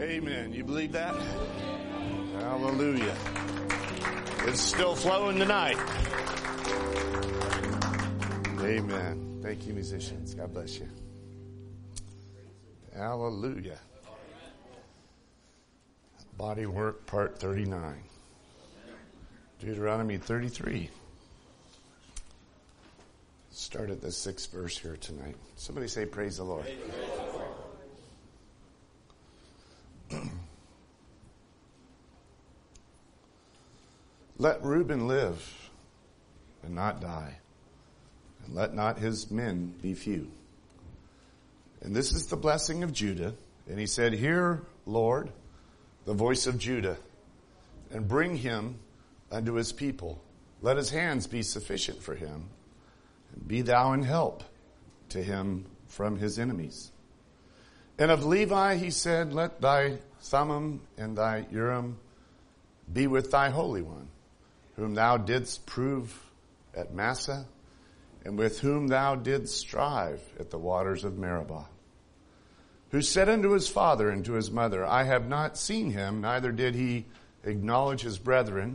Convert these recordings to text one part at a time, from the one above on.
Amen. You believe that? Hallelujah. It's still flowing tonight. Amen. Thank you, musicians. God bless you. Hallelujah. Body work, part 39. Deuteronomy 33. Start at the 6th verse here tonight. Somebody say, praise the Lord. Let Reuben live and not die, and let not his men be few. And this is the blessing of Judah. And he said, hear, Lord, the voice of Judah, and bring him unto his people. Let his hands be sufficient for him, and be thou in help to him from his enemies. And of Levi he said, let thy Thummim and thy Urim be with thy Holy One, whom thou didst prove at Massah, and with whom thou didst strive at the waters of Meribah. Who said unto his father and to his mother, I have not seen him, neither did he acknowledge his brethren,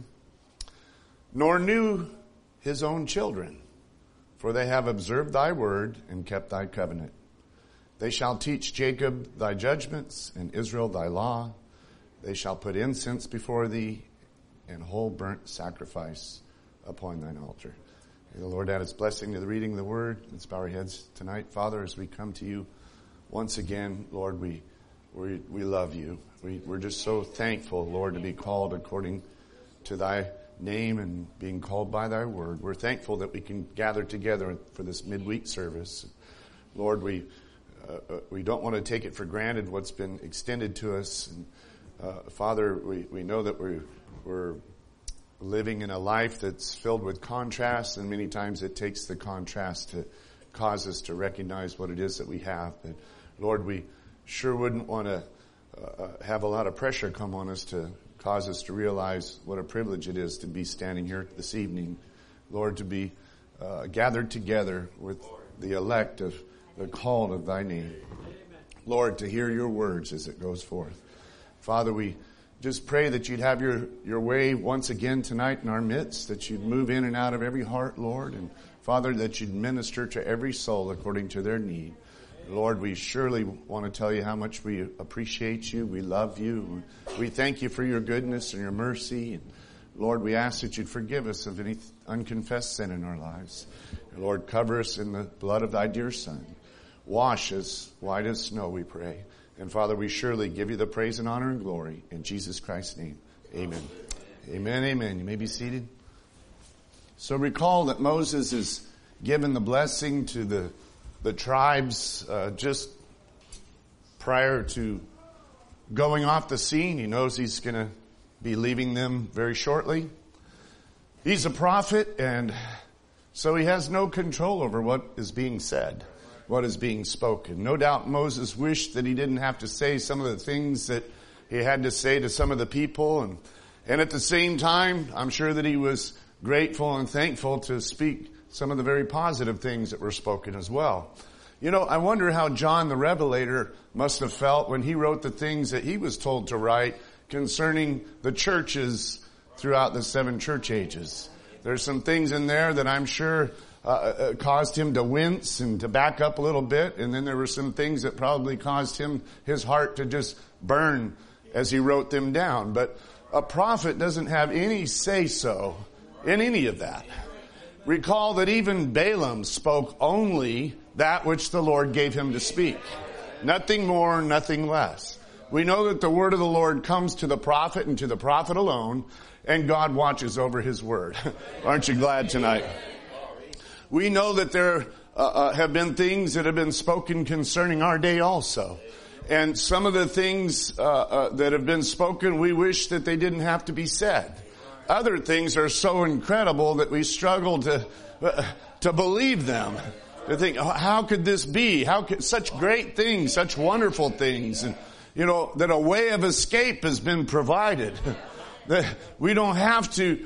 nor knew his own children, for they have observed thy word and kept thy covenant. They shall teach Jacob thy judgments, and Israel thy law. They shall put incense before thee, and whole burnt sacrifice upon thine altar. May the Lord add his blessing to the reading of the word. Let's bow our heads tonight. Father, as we come to you once again, Lord, we love you. We're just so thankful, Lord, to be called according to thy name and being called by thy word. We're thankful that we can gather together for this midweek service. Lord, we don't want to take it for granted what's been extended to us. And, Father, we know that we're living in a life that's filled with contrast, and many times it takes the contrast to cause us to recognize what it is that we have. But Lord, we sure wouldn't want to have a lot of pressure come on us to cause us to realize what a privilege it is to be standing here this evening. Lord, to be gathered together with the elect of the called of thy name. Lord, to hear your words as it goes forth. Father, we just pray that you'd have your way once again tonight in our midst, that you'd move in and out of every heart, Lord, and Father, that you'd minister to every soul according to their need. Lord, we surely want to tell you how much we appreciate you. We love you. We thank you for your goodness and your mercy. And Lord, we ask that you'd forgive us of any unconfessed sin in our lives. And Lord, cover us in the blood of thy dear Son. Wash us white as snow, we pray. And Father, we surely give you the praise and honor and glory in Jesus Christ's name. Amen. Amen, amen. You may be seated. So recall that Moses is given the blessing to the tribes just prior to going off the scene. He knows he's going to be leaving them very shortly. He's a prophet, and so he has no control over what is being said, what is being spoken. No doubt Moses wished that he didn't have to say some of the things that he had to say to some of the people. And at the same time, I'm sure that he was grateful and thankful to speak some of the very positive things that were spoken as well. You know, I wonder how John the Revelator must have felt when he wrote the things that he was told to write concerning the churches throughout the 7 church ages. There's some things in there that I'm sure caused him to wince and to back up a little bit. And then there were some things that probably caused his heart to just burn as he wrote them down. But a prophet doesn't have any say-so in any of that. Recall that even Balaam spoke only that which the Lord gave him to speak. Nothing more, nothing less. We know that the word of the Lord comes to the prophet and to the prophet alone, and God watches over his word. Aren't you glad tonight? We know that there have been things that have been spoken concerning our day also. And some of the things that have been spoken, we wish that they didn't have to be said. Other things are so incredible that we struggle to believe them. To think, how could this be? How could such great things, such wonderful things, and you know that a way of escape has been provided. That we don't have to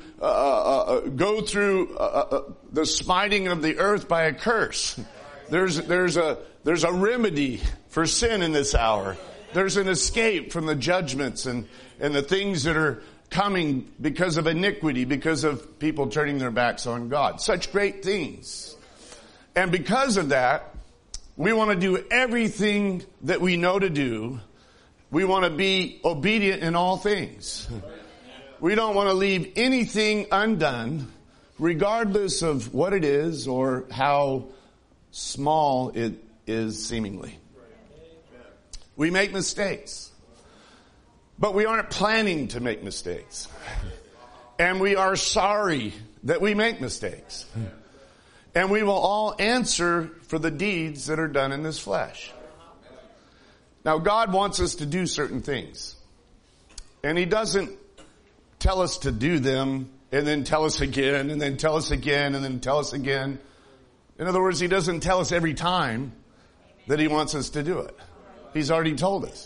go through the smiting of the earth by a curse. There's a remedy for sin in this hour. There's an escape from the judgments and the things that are coming because of iniquity, because of people turning their backs on God. Such great things. And because of that, we want to do everything that we know to do. We want to be obedient in all things. We don't want to leave anything undone, regardless of what it is or how small it is seemingly. We make mistakes. But we aren't planning to make mistakes. And we are sorry that we make mistakes. And we will all answer for the deeds that are done in this flesh. Now, God wants us to do certain things. And He doesn't tell us to do them and then tell us again and then tell us again and then tell us again. In other words, He doesn't tell us every time that He wants us to do it. He's already told us.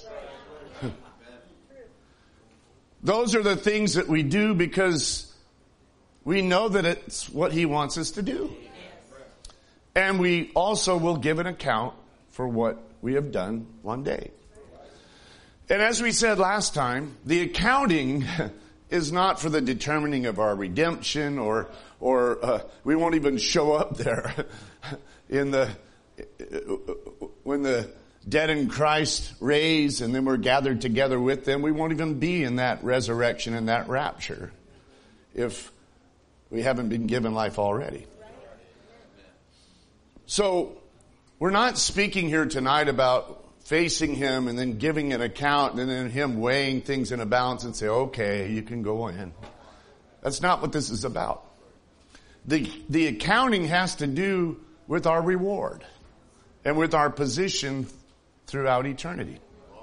Those are the things that we do because we know that it's what He wants us to do. And we also will give an account for what we have done one day. And as we said last time, the accounting is not for the determining of our redemption or we won't even show up there when the dead in Christ raise and then we're gathered together with them. We won't even be in that resurrection and that rapture if we haven't been given life already. So we're not speaking here tonight about facing Him and then giving an account and then Him weighing things in a balance and say, okay, you can go in. That's not what this is about. The accounting has to do with our reward and with our position throughout eternity.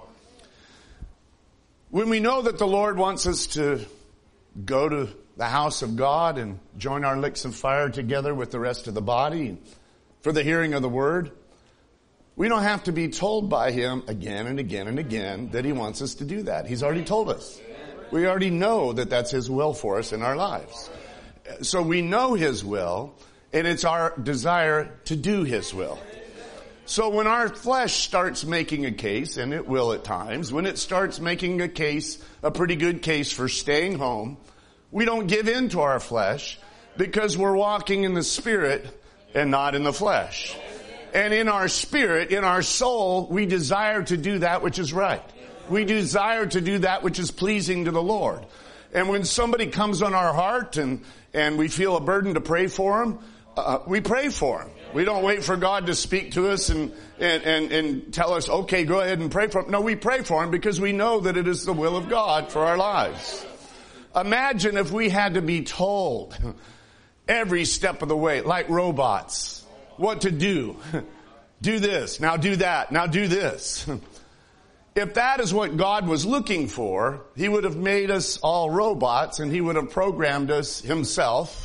When we know that the Lord wants us to go to the house of God and join our licks of fire together with the rest of the body for the hearing of the word, we don't have to be told by Him again and again and again that He wants us to do that. He's already told us. We already know that that's His will for us in our lives. So we know His will, and it's our desire to do His will. So when our flesh starts making a case, and it will at times, when it starts making a case, a pretty good case for staying home, we don't give in to our flesh because we're walking in the Spirit and not in the flesh. And in our spirit, in our soul, we desire to do that which is right. We desire to do that which is pleasing to the Lord. And when somebody comes on our heart and we feel a burden to pray for them, we pray for them. We don't wait for God to speak to us and tell us, okay, go ahead and pray for them. No, we pray for them because we know that it is the will of God for our lives. Imagine if we had to be told every step of the way, like robots, what to do. Do this, now do that, now do this. If that is what God was looking for, He would have made us all robots and He would have programmed us Himself.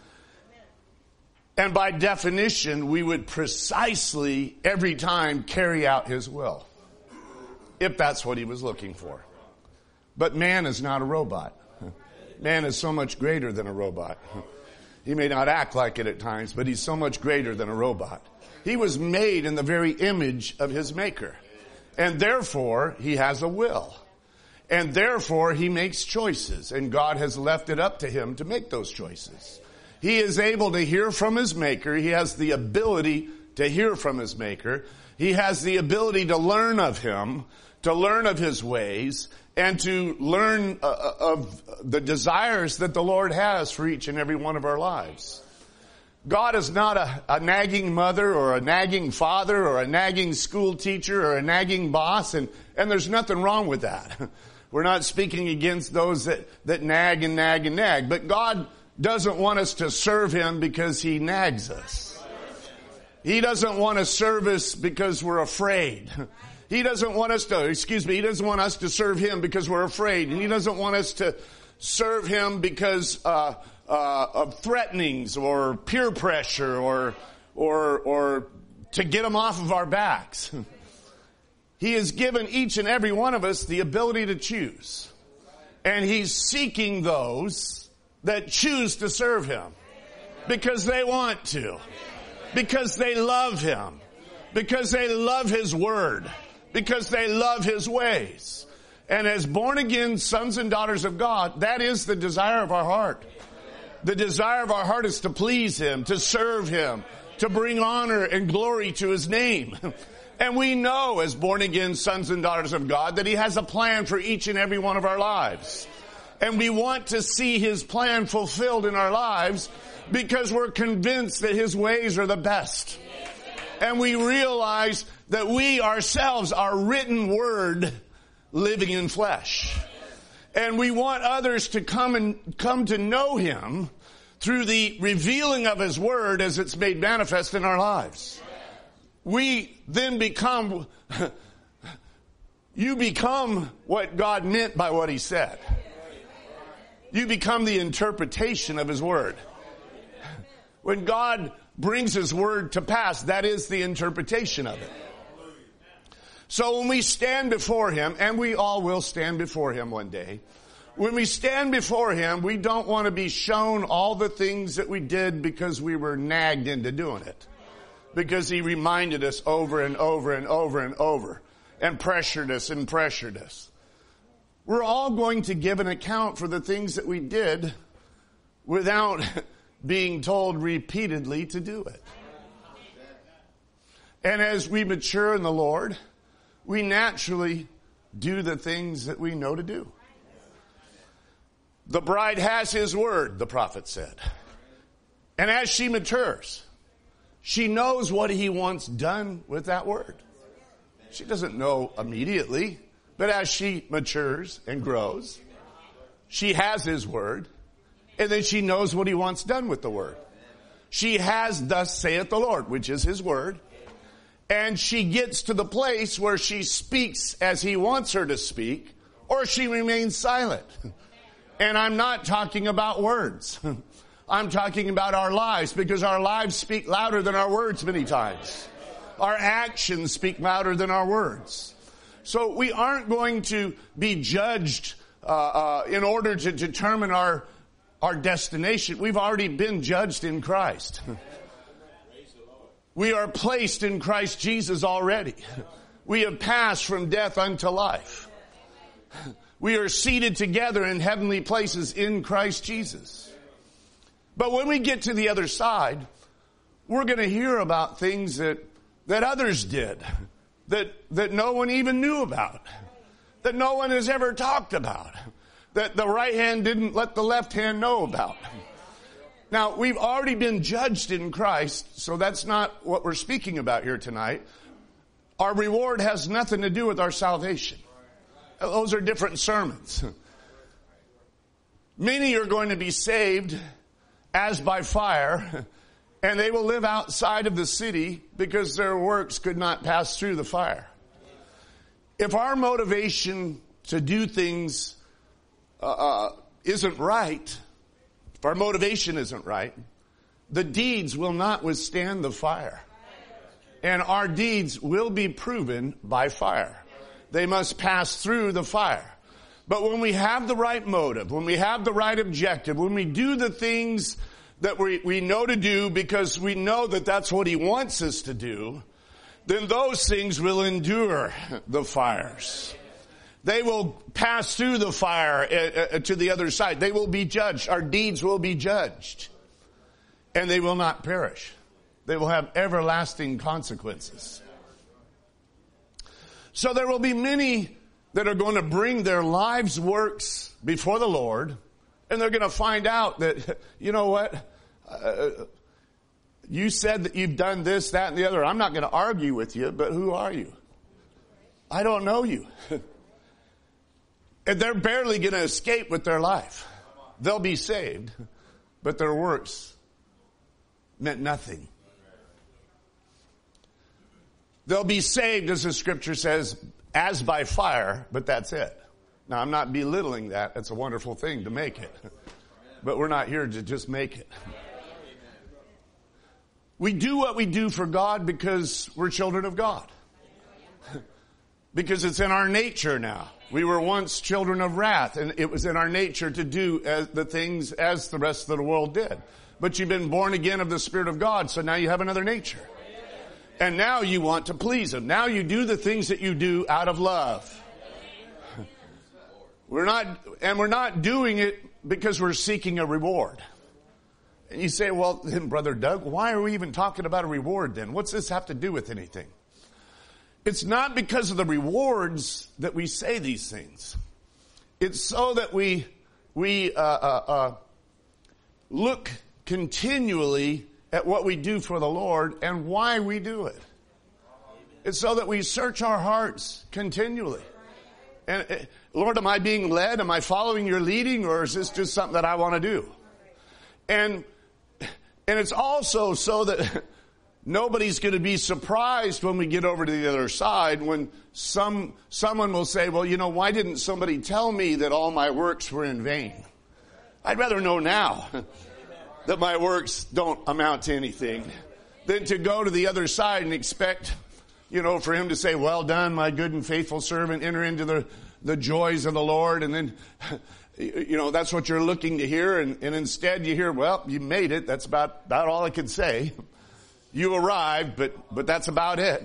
And by definition, we would precisely every time carry out His will. If that's what He was looking for. But man is not a robot. Man is so much greater than a robot. He may not act like it at times, but He's so much greater than a robot. He was made in the very image of His Maker. And therefore, He has a will. And therefore, He makes choices. And God has left it up to Him to make those choices. He is able to hear from His Maker. He has the ability to hear from His Maker. He has the ability to learn of Him, to learn of His ways, and to learn of the desires that the Lord has for each and every one of our lives. God is not a nagging mother or a nagging father or a nagging school teacher or a nagging boss, and there's nothing wrong with that. We're not speaking against those that nag and nag and nag, but God doesn't want us to serve Him because He nags us. He doesn't want to serve us because we're afraid. He doesn't want us to, He doesn't want us to serve Him because we're afraid. And He doesn't want us to serve Him because of threatenings or peer pressure or to get Him off of our backs. He has given each and every one of us the ability to choose. And He's seeking those that choose to serve Him because they want to, because they love Him, because they love His Word, because they love his ways. And as born again sons and daughters of God, that is the desire of our heart. The desire of our heart is to please him, to serve him, to bring honor and glory to his name. And we know as born again sons and daughters of God that he has a plan for each and every one of our lives. And we want to see his plan fulfilled in our lives because we're convinced that his ways are the best. And we realize that we ourselves are written word living in flesh. And we want others to come to know him through the revealing of his word as it's made manifest in our lives. We then become, you become what God meant by what he said. You become the interpretation of his word. When God brings his word to pass, that is the interpretation of it. So when we stand before him, and we all will stand before him one day, when we stand before him, we don't want to be shown all the things that we did because we were nagged into doing it. Because he reminded us over and over and over and over and pressured us and pressured us. We're all going to give an account for the things that we did without being told repeatedly to do it. And as we mature in the Lord, we naturally do the things that we know to do. The bride has his word, the prophet said. And as she matures, she knows what he wants done with that word. She doesn't know immediately, but as she matures and grows, she has his word, and then she knows what he wants done with the word. She has thus saith the Lord, which is his word, and she gets to the place where she speaks as he wants her to speak, or she remains silent. And I'm not talking about words. I'm talking about our lives, because our lives speak louder than our words many times. Our actions speak louder than our words. So we aren't going to be judged in order to determine our destination. We've already been judged in Christ. We are placed in Christ Jesus already. We have passed from death unto life. We are seated together in heavenly places in Christ Jesus. But when we get to the other side, we're going to hear about things that others did, that no one even knew about, that no one has ever talked about, that the right hand didn't let the left hand know about. Now, we've already been judged in Christ, so that's not what we're speaking about here tonight. Our reward has nothing to do with our salvation. Those are different sermons. Many are going to be saved as by fire, and they will live outside of the city because their works could not pass through the fire. If our motivation to do things isn't right, if our motivation isn't right, the deeds will not withstand the fire. And our deeds will be proven by fire. They must pass through the fire. But when we have the right motive, when we have the right objective, when we do the things that we know to do because we know that that's what he wants us to do, then those things will endure the fires. They will pass through the fire to the other side. They will be judged. Our deeds will be judged. And they will not perish. They will have everlasting consequences. So there will be many that are going to bring their lives' works before the Lord, and they're going to find out that, you know what, you said that you've done this, that, and the other. I'm not going to argue with you, but who are you? I don't know you. And they're barely going to escape with their life. They'll be saved, but their works meant nothing. They'll be saved, as the scripture says, as by fire, but that's it. Now, I'm not belittling that. It's a wonderful thing to make it. But we're not here to just make it. We do what we do for God because we're children of God. Because it's in our nature now. We were once children of wrath, and it was in our nature to do the things as the rest of the world did. But you've been born again of the Spirit of God, so now you have another nature. And now you want to please him. Now you do the things that you do out of love. We're not doing it because we're seeking a reward. And you say, well, then, Brother Doug, why are we even talking about a reward then? What's this have to do with anything? It's not because of the rewards that we say these things. It's so that we look continually at what we do for the Lord and why we do it. It's so that we search our hearts continually. And Lord, am I being led? Am I following your leading, or is this just something that I want to do? And it's also so that nobody's going to be surprised when we get over to the other side when someone will say, well, why didn't somebody tell me that all my works were in vain? I'd rather know now that my works don't amount to anything than to go to the other side and expect, for him to say, well done, my good and faithful servant, enter into the joys of the Lord. And then, that's what you're looking to hear. And instead you hear, well, you made it. That's about all I could say. You arrived, but that's about it.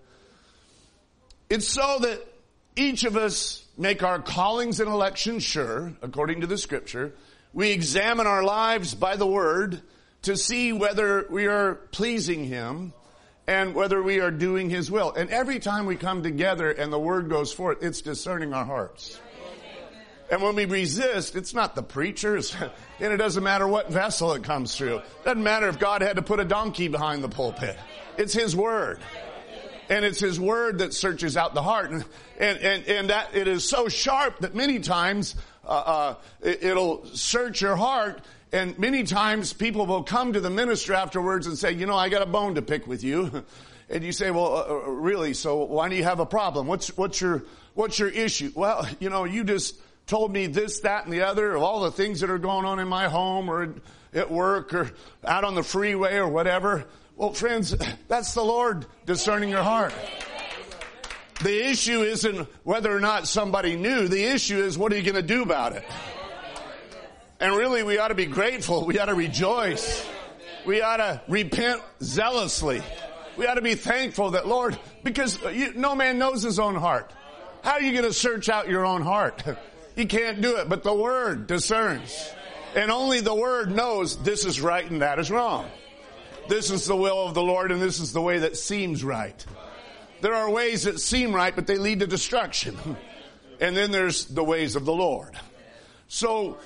It's so that each of us make our callings and elections sure, according to the Scripture. We examine our lives by the Word to see whether we are pleasing Him and whether we are doing His will. And every time we come together and the Word goes forth, it's discerning our hearts. And when we resist, it's not the preachers, and it doesn't matter what vessel it comes through. It doesn't matter if God had to put a donkey behind the pulpit. It's His Word. And it's His Word that searches out the heart. And that it is so sharp that many times it'll search your heart. And many times people will come to the minister afterwards and say, I got a bone to pick with you. And you say, well, really? So why do you have a problem? What's your issue? Well, you just told me this, that, and the other of all the things that are going on in my home or at work or out on the freeway or whatever. Well, friends, that's the Lord discerning your heart. The issue isn't whether or not somebody knew. The issue is, what are you going to do about it? And really, we ought to be grateful. We ought to rejoice. We ought to repent zealously. We ought to be thankful that, Lord, because no man knows his own heart. How are you going to search out your own heart? You can't do it, but the Word discerns. And only the Word knows this is right and that is wrong. This is the will of the Lord, and this is the way that seems right. There are ways that seem right, but they lead to destruction. And then there's the ways of the Lord. So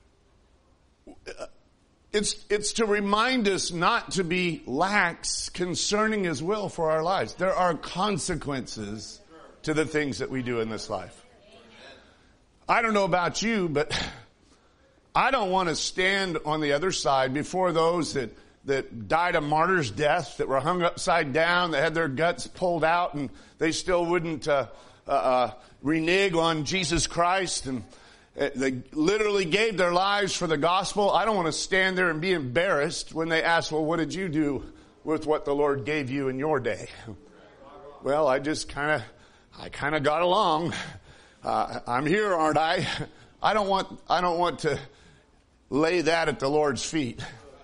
it's to remind us not to be lax concerning His will for our lives. There are consequences to the things that we do in this life. I don't know about you, but I don't want to stand on the other side before those that died a martyr's death, that were hung upside down, that had their guts pulled out, and they still wouldn't renege on Jesus Christ, and they literally gave their lives for the gospel. I don't want to stand there and be embarrassed when they ask, well, what did you do with what the Lord gave you in your day? Well, I kind of got along. I'm here, aren't I? I don't want to lay that at the Lord's feet.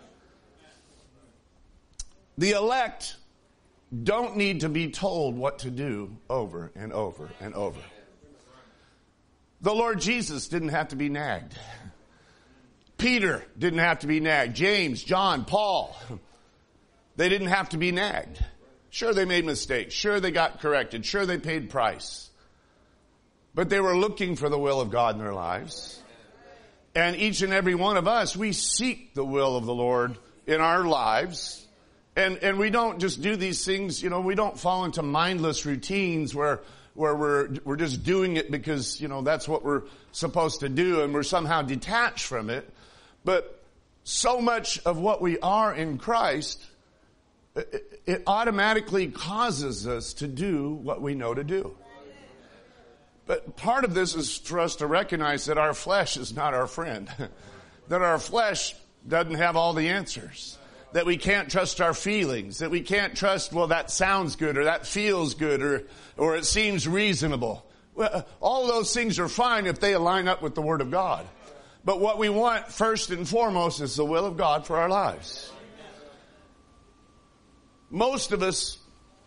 The elect don't need to be told what to do over and over and over. The Lord Jesus didn't have to be nagged. Peter didn't have to be nagged. James, John, Paul, they didn't have to be nagged. Sure, they made mistakes. Sure, they got corrected. Sure, they paid price. But they were looking for the will of God in their lives. And each and every one of us, we seek the will of the Lord in our lives. And we don't just do these things, we don't fall into mindless routines where we're just doing it because, that's what we're supposed to do and we're somehow detached from it. But so much of what we are in Christ, it automatically causes us to do what we know to do. But part of this is for us to recognize that our flesh is not our friend. That our flesh doesn't have all the answers. That we can't trust our feelings. That we can't trust, well, that sounds good or that feels good or it seems reasonable. Well, all those things are fine if they align up with the Word of God. But what we want first and foremost is the will of God for our lives. Most of us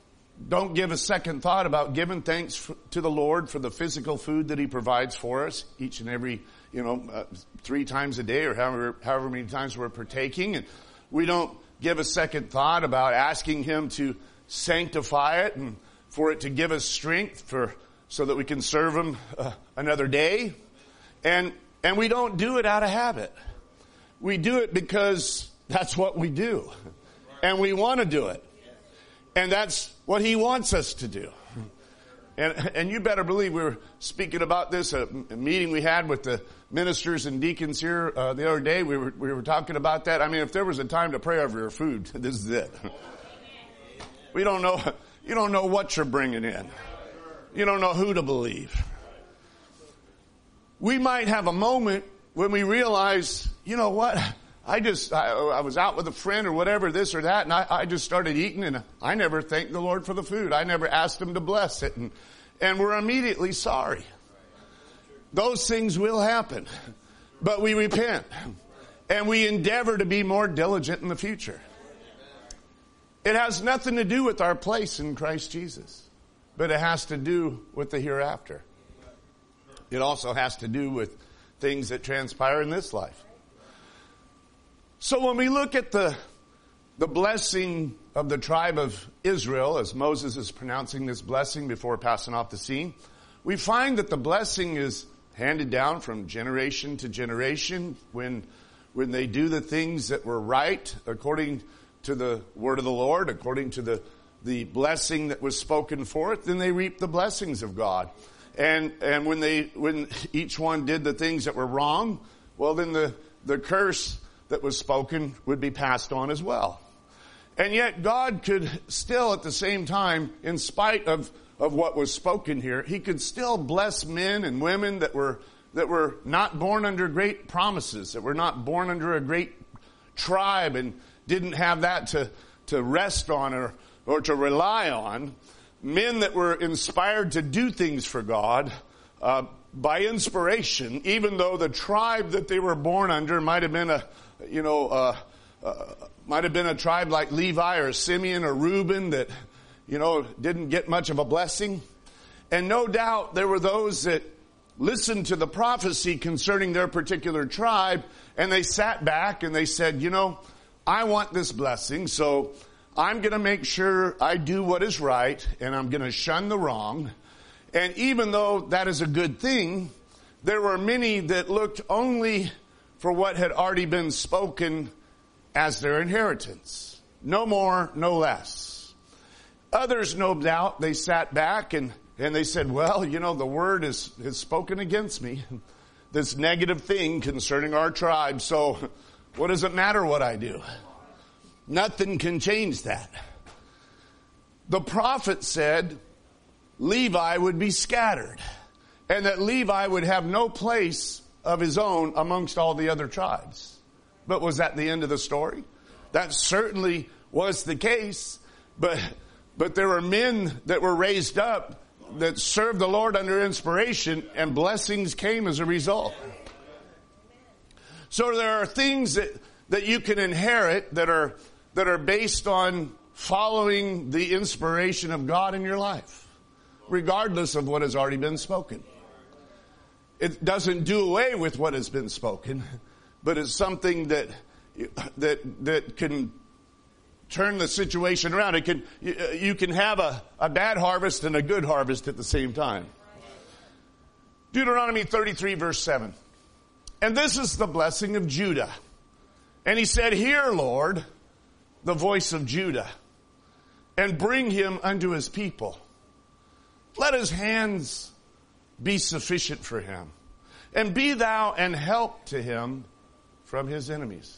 don't give a second thought about giving thanks to the Lord for the physical food that He provides for us each and every, 3 times a day or however many times we're partaking. And we don't give a second thought about asking Him to sanctify it and for it to give us strength so that we can serve Him another day. And we don't do it out of habit. We do it because that's what we do. And we want to do it. And that's what He wants us to do. And you better believe we were speaking about this at a meeting we had with the ministers and deacons here the other day. We were talking about that. I mean, if there was a time to pray over your food, this is it. You don't know what you're bringing in. You don't know who to believe. We might have a moment when we realize, you know what? I was out with a friend or whatever, this or that, and I just started eating, and I never thanked the Lord for the food. I never asked Him to bless it, and we're immediately sorry. Those things will happen, but we repent, and we endeavor to be more diligent in the future. It has nothing to do with our place in Christ Jesus, but it has to do with the hereafter. It also has to do with things that transpire in this life. So when we look at the blessing of the tribe of Israel, as Moses is pronouncing this blessing before passing off the scene, we find that the blessing is handed down from generation to generation when they do the things that were right according to the word of the Lord, according to the blessing that was spoken forth, then they reap the blessings of God. And when each one did the things that were wrong, well, then the curse that was spoken would be passed on as well. And yet God could still at the same time, in spite of what was spoken here, He could still bless men and women that were not born under great promises, that were not born under a great tribe and didn't have that to rest on or to rely on. Men that were inspired to do things for God by inspiration, even though the tribe that they were born under might have been a tribe like Levi or Simeon or Reuben that, didn't get much of a blessing. And no doubt there were those that listened to the prophecy concerning their particular tribe, and they sat back and they said, I want this blessing, so I'm going to make sure I do what is right, and I'm going to shun the wrong. And even though that is a good thing, there were many that looked only for what had already been spoken as their inheritance. No more, no less. Others, no doubt, they sat back and they said, well, the word is spoken against me, this negative thing concerning our tribe, so what does it matter what I do? Nothing can change that. The prophet said Levi would be scattered and that Levi would have no place of his own amongst all the other tribes. But was that the end of the story? That certainly was the case, but there were men that were raised up that served the Lord under inspiration, and blessings came as a result. So there are things that you can inherit that are based on following the inspiration of God in your life, regardless of what has already been spoken. It doesn't do away with what has been spoken, but it's something that can turn the situation around. You can have a bad harvest and a good harvest at the same time. Deuteronomy 33 verse 7. And this is the blessing of Judah. And he said, hear, Lord, the voice of Judah, and bring him unto his people. Let his hands be sufficient for him, and be thou an help to him from his enemies.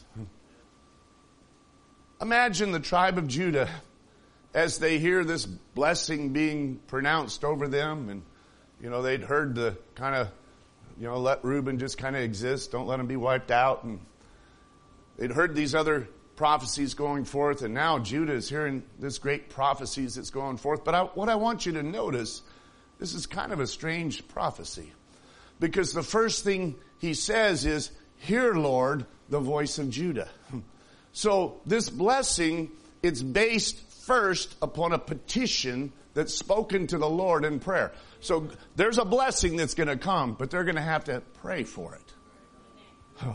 Imagine the tribe of Judah as they hear this blessing being pronounced over them, and they'd heard the kind of let Reuben just kind of exist, don't let him be wiped out, and they'd heard these other prophecies going forth, and now Judah is hearing this great prophecies that's going forth. But what I want you to notice, this is kind of a strange prophecy, because the first thing he says is, hear, Lord, the voice of Judah. So this blessing, it's based first upon a petition that's spoken to the Lord in prayer. So there's a blessing that's going to come, but they're going to have to pray for it.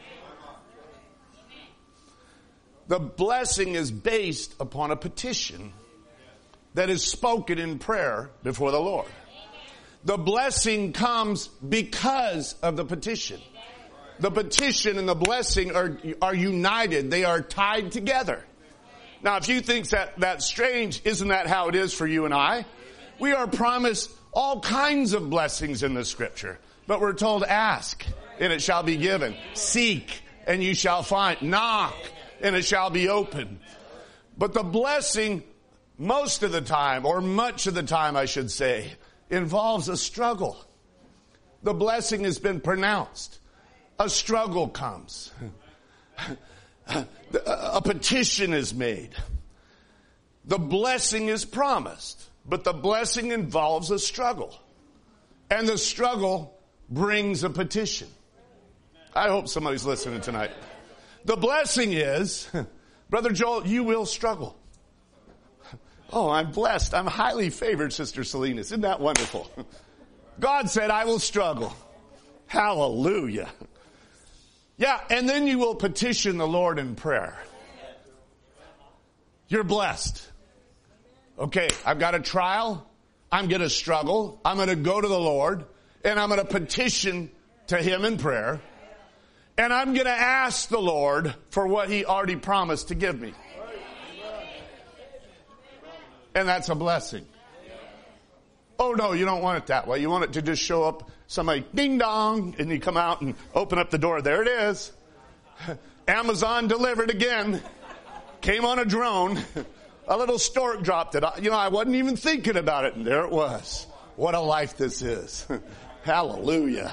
The blessing is based upon a petition that is spoken in prayer before the Lord. The blessing comes because of the petition. The petition and the blessing are united. They are tied together. Now, if you think that's strange, isn't that how it is for you and I? We are promised all kinds of blessings in the Scripture, but we're told, ask, and it shall be given. Seek, and you shall find. Knock, and it shall be open. But the blessing, most of the time, or much of the time, I should say, involves a struggle. The blessing has been pronounced. A struggle comes. A petition is made. The blessing is promised, but the blessing involves a struggle. And the struggle brings a petition. I hope somebody's listening tonight. The blessing is, Brother Joel, you will struggle. Oh, I'm blessed. I'm highly favored, Sister Salinas. Isn't that wonderful? God said, I will struggle. Hallelujah. Yeah, and then you will petition the Lord in prayer. You're blessed. Okay, I've got a trial. I'm going to struggle. I'm going to go to the Lord, and I'm going to petition to Him in prayer. And I'm going to ask the Lord for what He already promised to give me. And that's a blessing. Oh, no, you don't want it that way. You want it to just show up, somebody, ding dong, and you come out and open up the door. There it is. Amazon delivered again. Came on a drone. A little stork dropped it. I wasn't even thinking about it, and there it was. What a life this is. Hallelujah.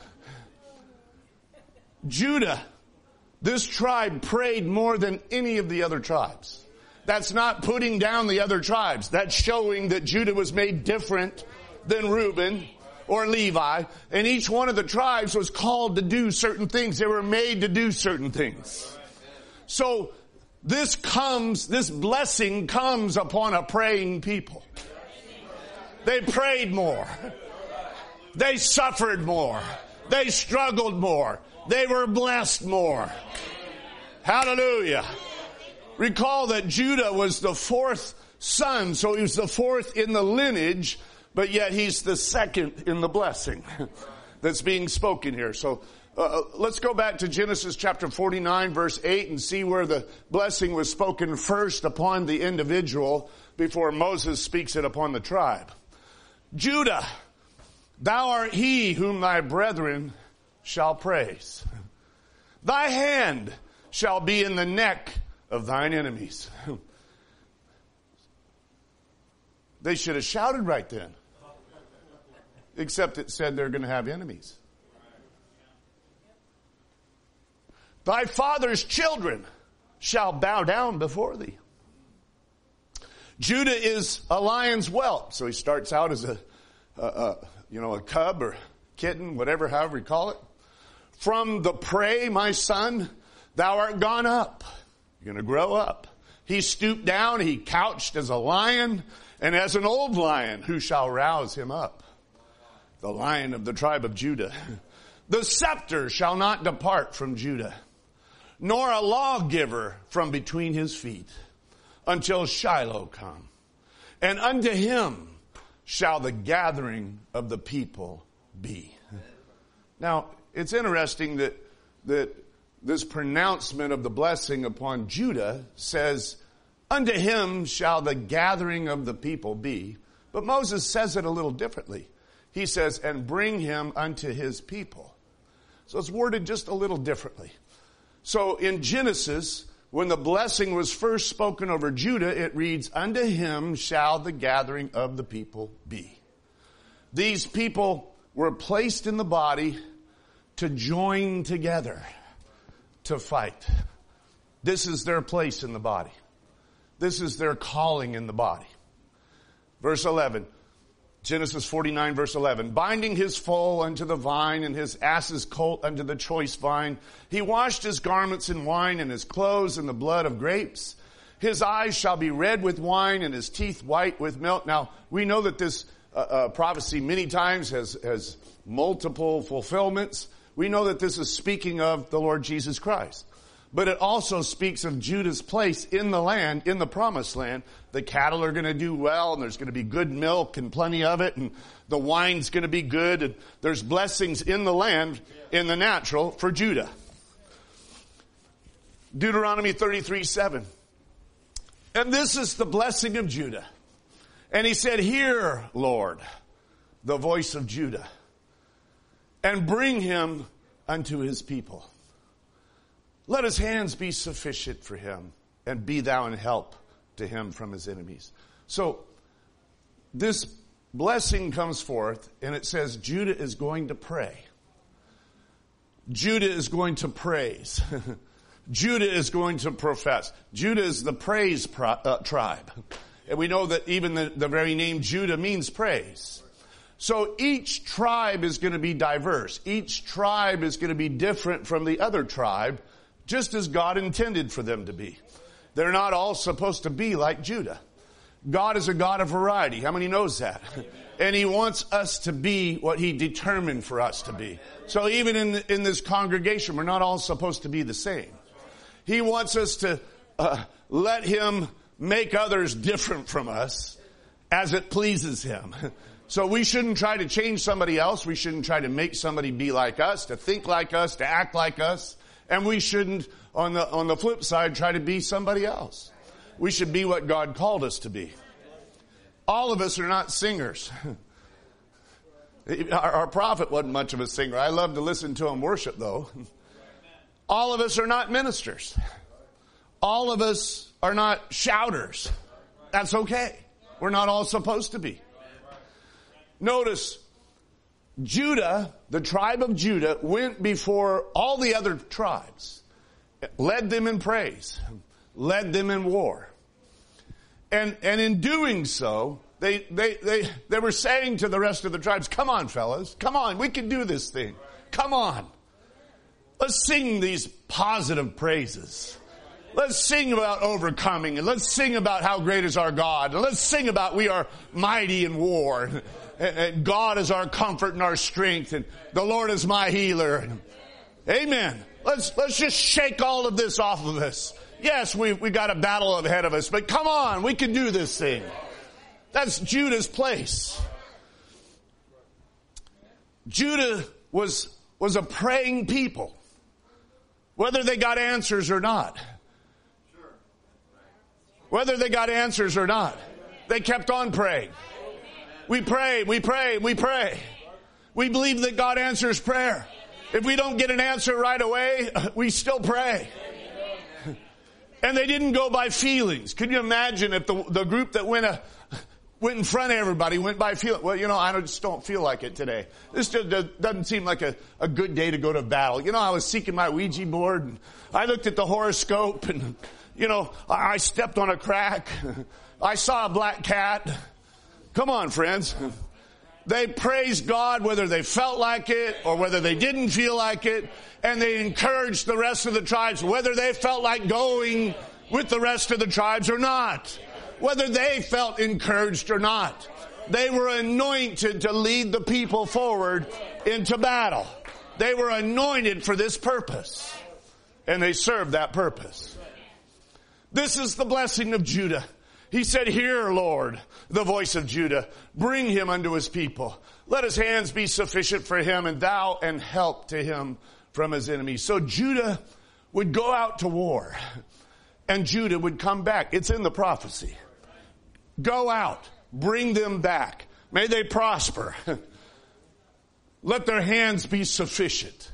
Judah, this tribe prayed more than any of the other tribes. That's not putting down the other tribes. That's showing that Judah was made different than Reuben or Levi. And each one of the tribes was called to do certain things. They were made to do certain things. So this blessing comes upon a praying people. They prayed more. They suffered more. They struggled more. They were blessed more. Hallelujah. Recall that Judah was the fourth son, so he was the fourth in the lineage, but yet he's the second in the blessing that's being spoken here. So let's go back to Genesis chapter 49, verse 8, and see where the blessing was spoken first upon the individual before Moses speaks it upon the tribe. Judah, thou art he whom thy brethren shall praise. Thy hand shall be in the neck of thine enemies. They should have shouted right then. Except it said they're going to have enemies. Thy father's children shall bow down before thee. Judah is a lion's whelp. So he starts out as a cub or kitten, however you call it. From the prey, my son, thou art gone up. You're going to grow up. He stooped down. He couched as a lion and as an old lion. Who shall rouse him up? The Lion of the tribe of Judah. The scepter shall not depart from Judah, nor a lawgiver from between his feet, until Shiloh come. And unto him shall the gathering of the people be. Now, it's interesting that this pronouncement of the blessing upon Judah says, unto him shall the gathering of the people be. But Moses says it a little differently. He says, and bring him unto his people. So it's worded just a little differently. So in Genesis, when the blessing was first spoken over Judah, it reads, unto him shall the gathering of the people be. These people were placed in the body to join together to fight. This is their place in the body. This is their calling in the body. Verse 11, Genesis 49 verse 11, binding his foal unto the vine and his ass's colt unto the choice vine, he washed his garments in wine and his clothes in the blood of grapes. His eyes shall be red with wine and his teeth white with milk. Now, we know that this prophecy many times has multiple fulfillments. We know that this is speaking of the Lord Jesus Christ. But it also speaks of Judah's place in the land, in the promised land. The cattle are going to do well, and there's going to be good milk and plenty of it, and the wine's going to be good, and there's blessings in the land, in the natural, for Judah. Deuteronomy 33:7. And this is the blessing of Judah. And he said, hear, Lord, the voice of Judah, and bring him unto his people. Let his hands be sufficient for him, and be thou in help to him from his enemies. So, this blessing comes forth, and it says Judah is going to pray. Judah is going to praise. Judah is going to profess. Judah is the praise tribe. And we know that even the very name Judah means praise. So each tribe is going to be diverse. Each tribe is going to be different from the other tribe, just as God intended for them to be. They're not all supposed to be like Judah. God is a God of variety. How many knows that? And he wants us to be what he determined for us to be. So even in this congregation, we're not all supposed to be the same. He wants us to let him make others different from us as it pleases him. So we shouldn't try to change somebody else. We shouldn't try to make somebody be like us, to think like us, to act like us. And we shouldn't, on the flip side, try to be somebody else. We should be what God called us to be. All of us are not singers. Our prophet wasn't much of a singer. I love to listen to him worship, though. All of us are not ministers. All of us are not shouters. That's okay. We're not all supposed to be. Notice, Judah, the tribe of Judah, went before all the other tribes, led them in praise, led them in war. And in doing so, they were saying to the rest of the tribes, come on, fellas, come on, we can do this thing. Come on. Let's sing these positive praises. Let's sing about overcoming, and let's sing about how great is our God. And let's sing about we are mighty in war. And God is our comfort and our strength, and the Lord is my healer. Amen. Let's just shake all of this off of us. Yes, we got a battle ahead of us, but come on, we can do this thing. That's Judah's place. Judah was a praying people, whether they got answers or not. Whether they got answers or not, they kept on praying. We pray, we pray, we pray. We believe that God answers prayer. If we don't get an answer right away, we still pray. And they didn't go by feelings. Can you imagine if the group that went in front of everybody went by feeling? Well, I just don't feel like it today. This just doesn't seem like a good day to go to battle. I was seeking my Ouija board, and I looked at the horoscope, and I stepped on a crack. I saw a black cat. Come on, friends. They praised God whether they felt like it or whether they didn't feel like it. And they encouraged the rest of the tribes whether they felt like going with the rest of the tribes or not. Whether they felt encouraged or not. They were anointed to lead the people forward into battle. They were anointed for this purpose. And they served that purpose. This is the blessing of Judah. He said, hear, Lord, the voice of Judah. Bring him unto his people. Let his hands be sufficient for him, and thou and help to him from his enemies. So Judah would go out to war, and Judah would come back. It's in the prophecy. Go out. Bring them back. May they prosper. Let their hands be sufficient.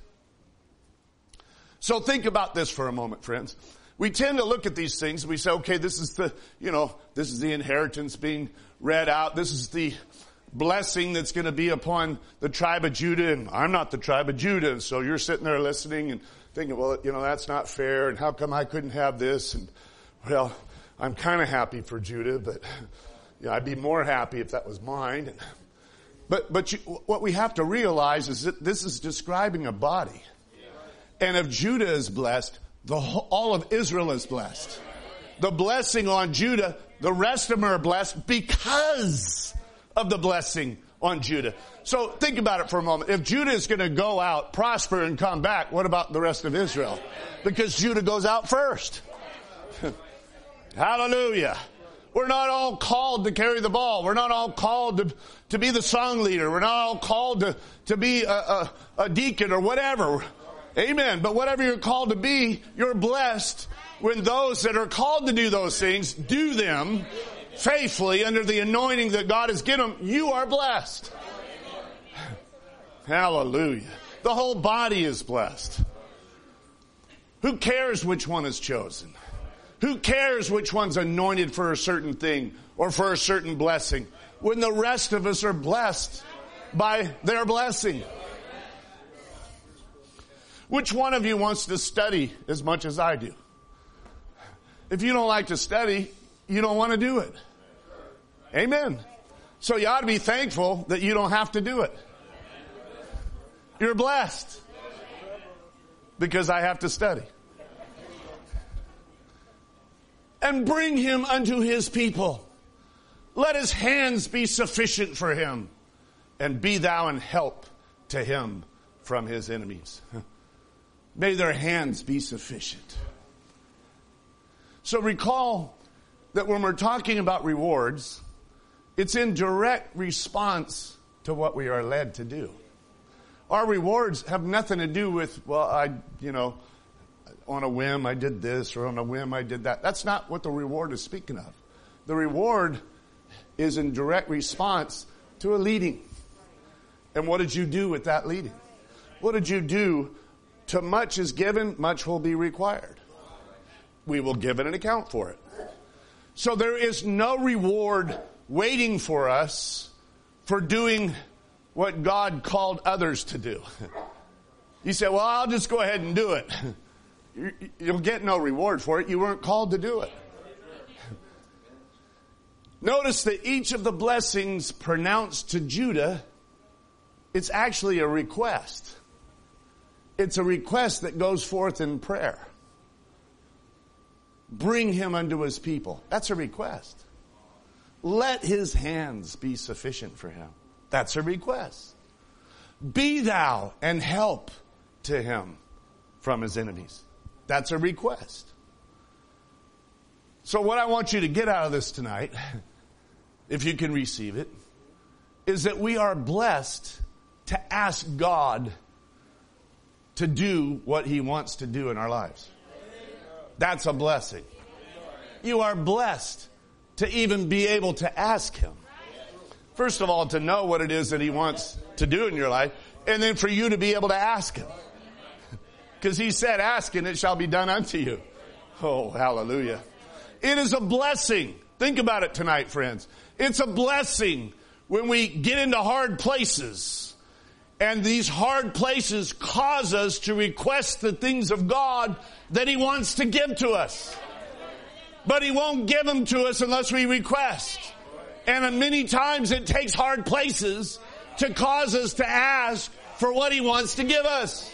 So think about this for a moment, friends. We tend to look at these things and we say, okay, this is the inheritance being read out. This is the blessing that's going to be upon the tribe of Judah. And I'm not the tribe of Judah. And so you're sitting there listening and thinking, well, that's not fair. And how come I couldn't have this? And well, I'm kind of happy for Judah, but I'd be more happy if that was mine. But what we have to realize is that this is describing a body. And if Judah is blessed, all of Israel is blessed. the blessing on Judah, the rest of them are blessed because of the blessing on Judah. So think about it for a moment. If Judah is going to go out, prosper, and come back, what about the rest of Israel? Because Judah goes out first. Hallelujah. We're not all called to carry the ball. We're not all called to be the song leader. We're not all called to be a deacon or whatever. Amen. But whatever you're called to be, you're blessed when those that are called to do those things do them faithfully under the anointing that God has given them. You are blessed. Hallelujah. The whole body is blessed. Who cares which one is chosen? Who cares which one's anointed for a certain thing or for a certain blessing when the rest of us are blessed by their blessing? Which one of you wants to study as much as I do? If you don't like to study, you don't want to do it. Amen. So you ought to be thankful that you don't have to do it. You're blessed because I have to study. And bring him unto his people. Let his hands be sufficient for him. And be thou an help to him from his enemies. May their hands be sufficient. So recall that when we're talking about rewards, it's in direct response to what we are led to do. Our rewards have nothing to do with, on a whim I did this, or on a whim I did that. That's not what the reward is speaking of. The reward is in direct response to a leading. And what did you do with that leading? What did you do? To much is given, much will be required. We will give an account for it. So there is no reward waiting for us for doing what God called others to do. You say, well, I'll just go ahead and do it. You'll get no reward for it. You weren't called to do it. Notice that each of the blessings pronounced to Judah, it's actually a request. It's a request that goes forth in prayer. Bring him unto his people. That's a request. Let his hands be sufficient for him. That's a request. Be thou and help to him from his enemies. That's a request. So what I want you to get out of this tonight, if you can receive it, is that we are blessed to ask God to do what he wants to do in our lives. That's a blessing. You are blessed to even be able to ask him. First of all, to know what it is that he wants to do in your life, and then for you to be able to ask him. Because he said, ask and it shall be done unto you. Oh, hallelujah. It is a blessing. Think about it tonight, friends. It's a blessing when we get into hard places. And these hard places cause us to request the things of God that he wants to give to us. But he won't give them to us unless we request. And many times it takes hard places to cause us to ask for what he wants to give us.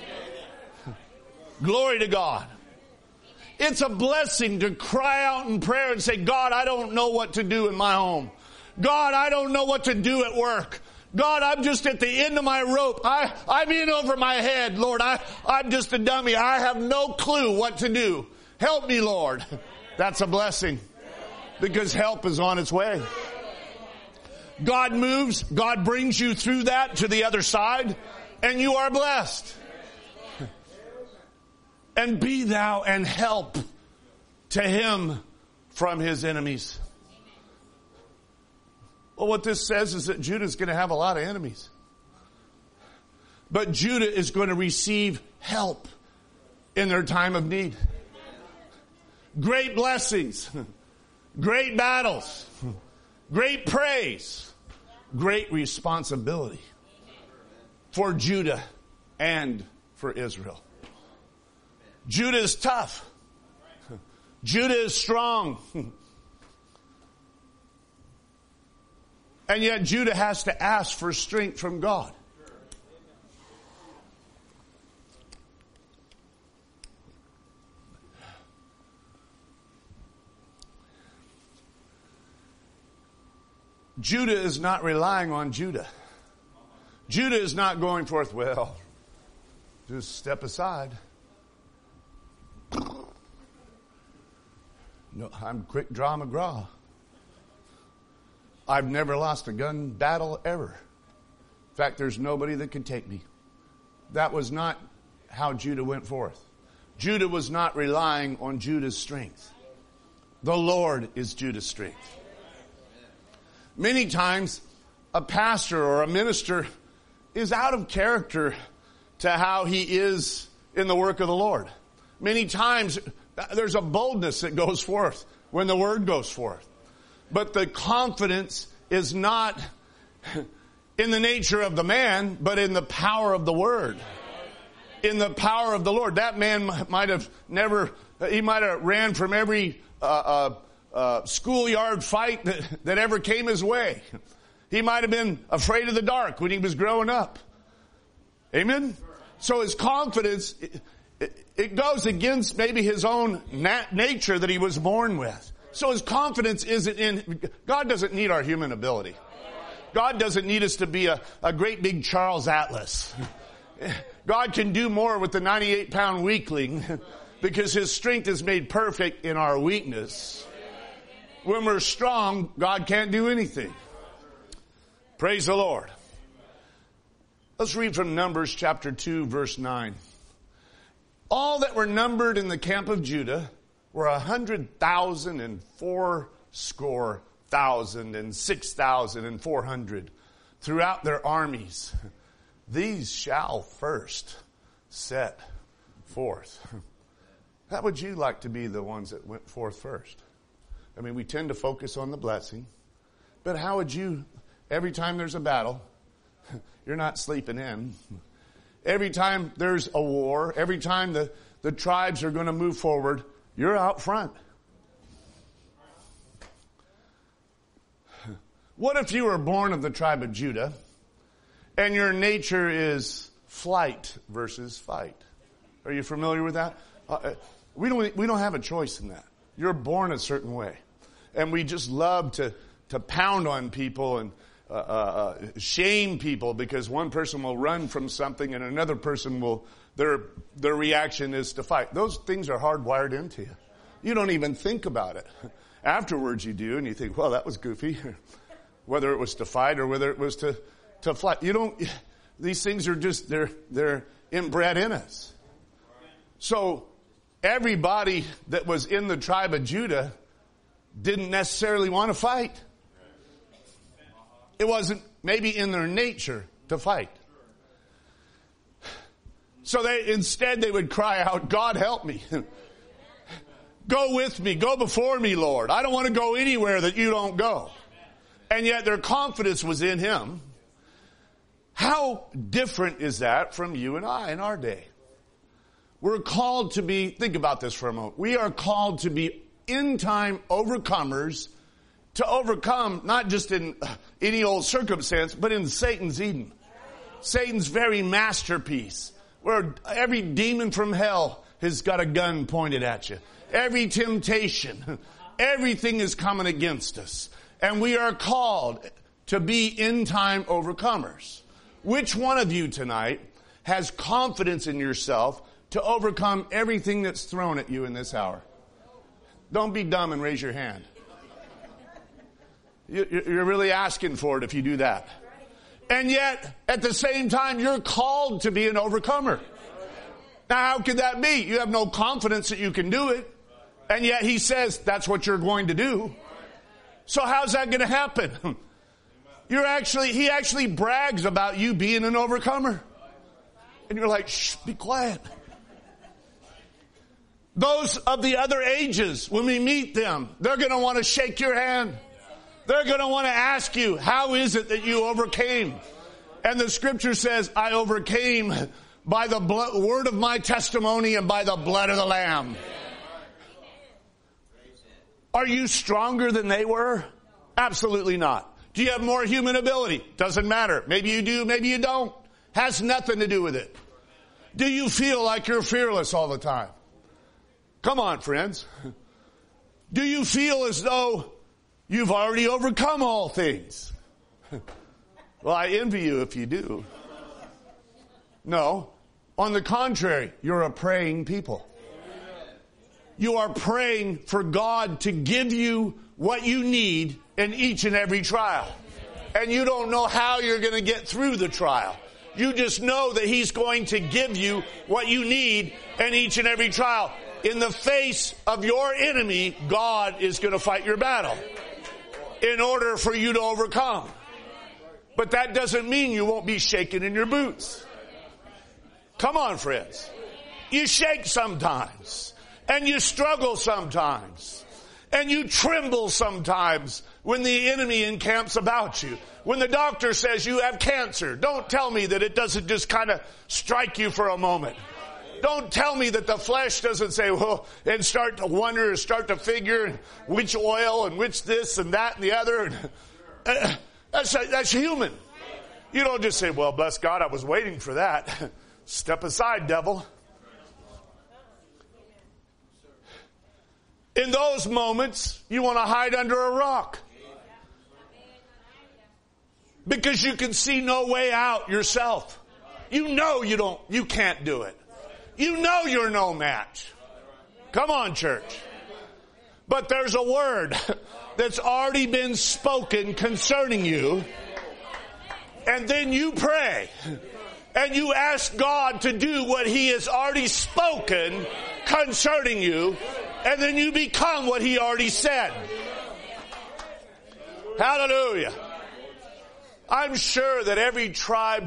Glory to God. It's a blessing to cry out in prayer and say, God, I don't know what to do in my home. God, I don't know what to do at work. God, I'm just at the end of my rope. I'm in over my head. Lord, I'm just a dummy. I have no clue what to do. Help me, Lord. That's a blessing because help is on its way. God moves. God brings you through that to the other side and you are blessed. And be thou and help to him from his enemies. Well, what this says is that Judah is going to have a lot of enemies. But Judah is going to receive help in their time of need. Great blessings, great battles, great praise, great responsibility for Judah and for Israel. Judah is tough. Judah is strong. And yet Judah has to ask for strength from God. Judah is not relying on Judah. Judah is not going forth, well, just step aside. No, I'm quick draw McGraw. I've never lost a gun battle ever. In fact, there's nobody that can take me. That was not how Judah went forth. Judah was not relying on Judah's strength. The Lord is Judah's strength. Many times, a pastor or a minister is out of character to how he is in the work of the Lord. Many times, there's a boldness that goes forth when the word goes forth. But the confidence is not in the nature of the man, but in the power of the word. In the power of the Lord. That man might have ran from every schoolyard fight that ever came his way. He might have been afraid of the dark when he was growing up. Amen? So his confidence, it goes against maybe his own nature that he was born with. So his confidence isn't in, God doesn't need our human ability. God doesn't need us to be a great big Charles Atlas. God can do more with the 98-pound weakling because his strength is made perfect in our weakness. When we're strong, God can't do anything. Praise the Lord. Let's read from Numbers chapter 2, verse 9. All that were numbered in the camp of Judah were 100,000 and 4,000 and 6,400 throughout their armies. These shall first set forth. How would you like to be the ones that went forth first? I mean, we tend to focus on the blessing, but how would you, every time there's a battle, you're not sleeping in. Every time there's a war, every time the tribes are going to move forward, you're out front. What if you were born of the tribe of Judah and your nature is flight versus fight? Are you familiar with that? We don't have a choice in that. You're born a certain way. And we just love to pound on people and shame people because one person will run from something and another person will, their reaction is to fight. Those things are hardwired into you. You don't even think about it. Afterwards you do and you think, well, that was goofy. Whether it was to fight or whether it was to fly. These things are just, they're inbred in us. So everybody that was in the tribe of Judah didn't necessarily want to fight. It wasn't maybe in their nature to fight. So instead they would cry out, God help me. Go with me. Go before me, Lord. I don't want to go anywhere that you don't go. And yet their confidence was in him. How different is that from you and I in our day? We're called to be, think about this for a moment. We are called to be in-time overcomers, to overcome not just in any old circumstance, but in Satan's Eden. Satan's very masterpiece, where every demon from hell has got a gun pointed at you. Every temptation, everything is coming against us. And we are called to be in-time overcomers. Which one of you tonight has confidence in yourself to overcome everything that's thrown at you in this hour? Don't be dumb and raise your hand. You're really asking for it if you do that. And yet, at the same time, you're called to be an overcomer. Now, how could that be? You have no confidence that you can do it. And yet he says that's what you're going to do. So how's that going to happen? He actually brags about you being an overcomer. And you're like, shh, be quiet. Those of the other ages, when we meet them, they're going to want to shake your hand. They're going to want to ask you, how is it that you overcame? And the scripture says, I overcame by the word of my testimony and by the blood of the Lamb. Are you stronger than they were? Absolutely not. Do you have more human ability? Doesn't matter. Maybe you do, maybe you don't. Has nothing to do with it. Do you feel like you're fearless all the time? Come on, friends. Do you feel as though you've already overcome all things? Well, I envy you if you do. No. On the contrary, you're a praying people. You are praying for God to give you what you need in each and every trial. And you don't know how you're going to get through the trial. You just know that He's going to give you what you need in each and every trial. In the face of your enemy, God is going to fight your battle in order for you to overcome. But that doesn't mean you won't be shaking in your boots. Come on, friends. You shake sometimes, and you struggle sometimes, and you tremble sometimes when the enemy encamps about you. When the doctor says you have cancer, don't tell me that it doesn't just kind of strike you for a moment. Don't tell me that the flesh doesn't say, well, and start to wonder and start to figure which oil and which this and that and the other. That's human. You don't just say, well, bless God, I was waiting for that. Step aside, devil. In those moments, you want to hide under a rock. Because you can see no way out yourself. You know you can't do it. You know you're no match. Come on, church. But there's a word that's already been spoken concerning you. And then you pray. And you ask God to do what He has already spoken concerning you. And then you become what He already said. Hallelujah. I'm sure that every tribe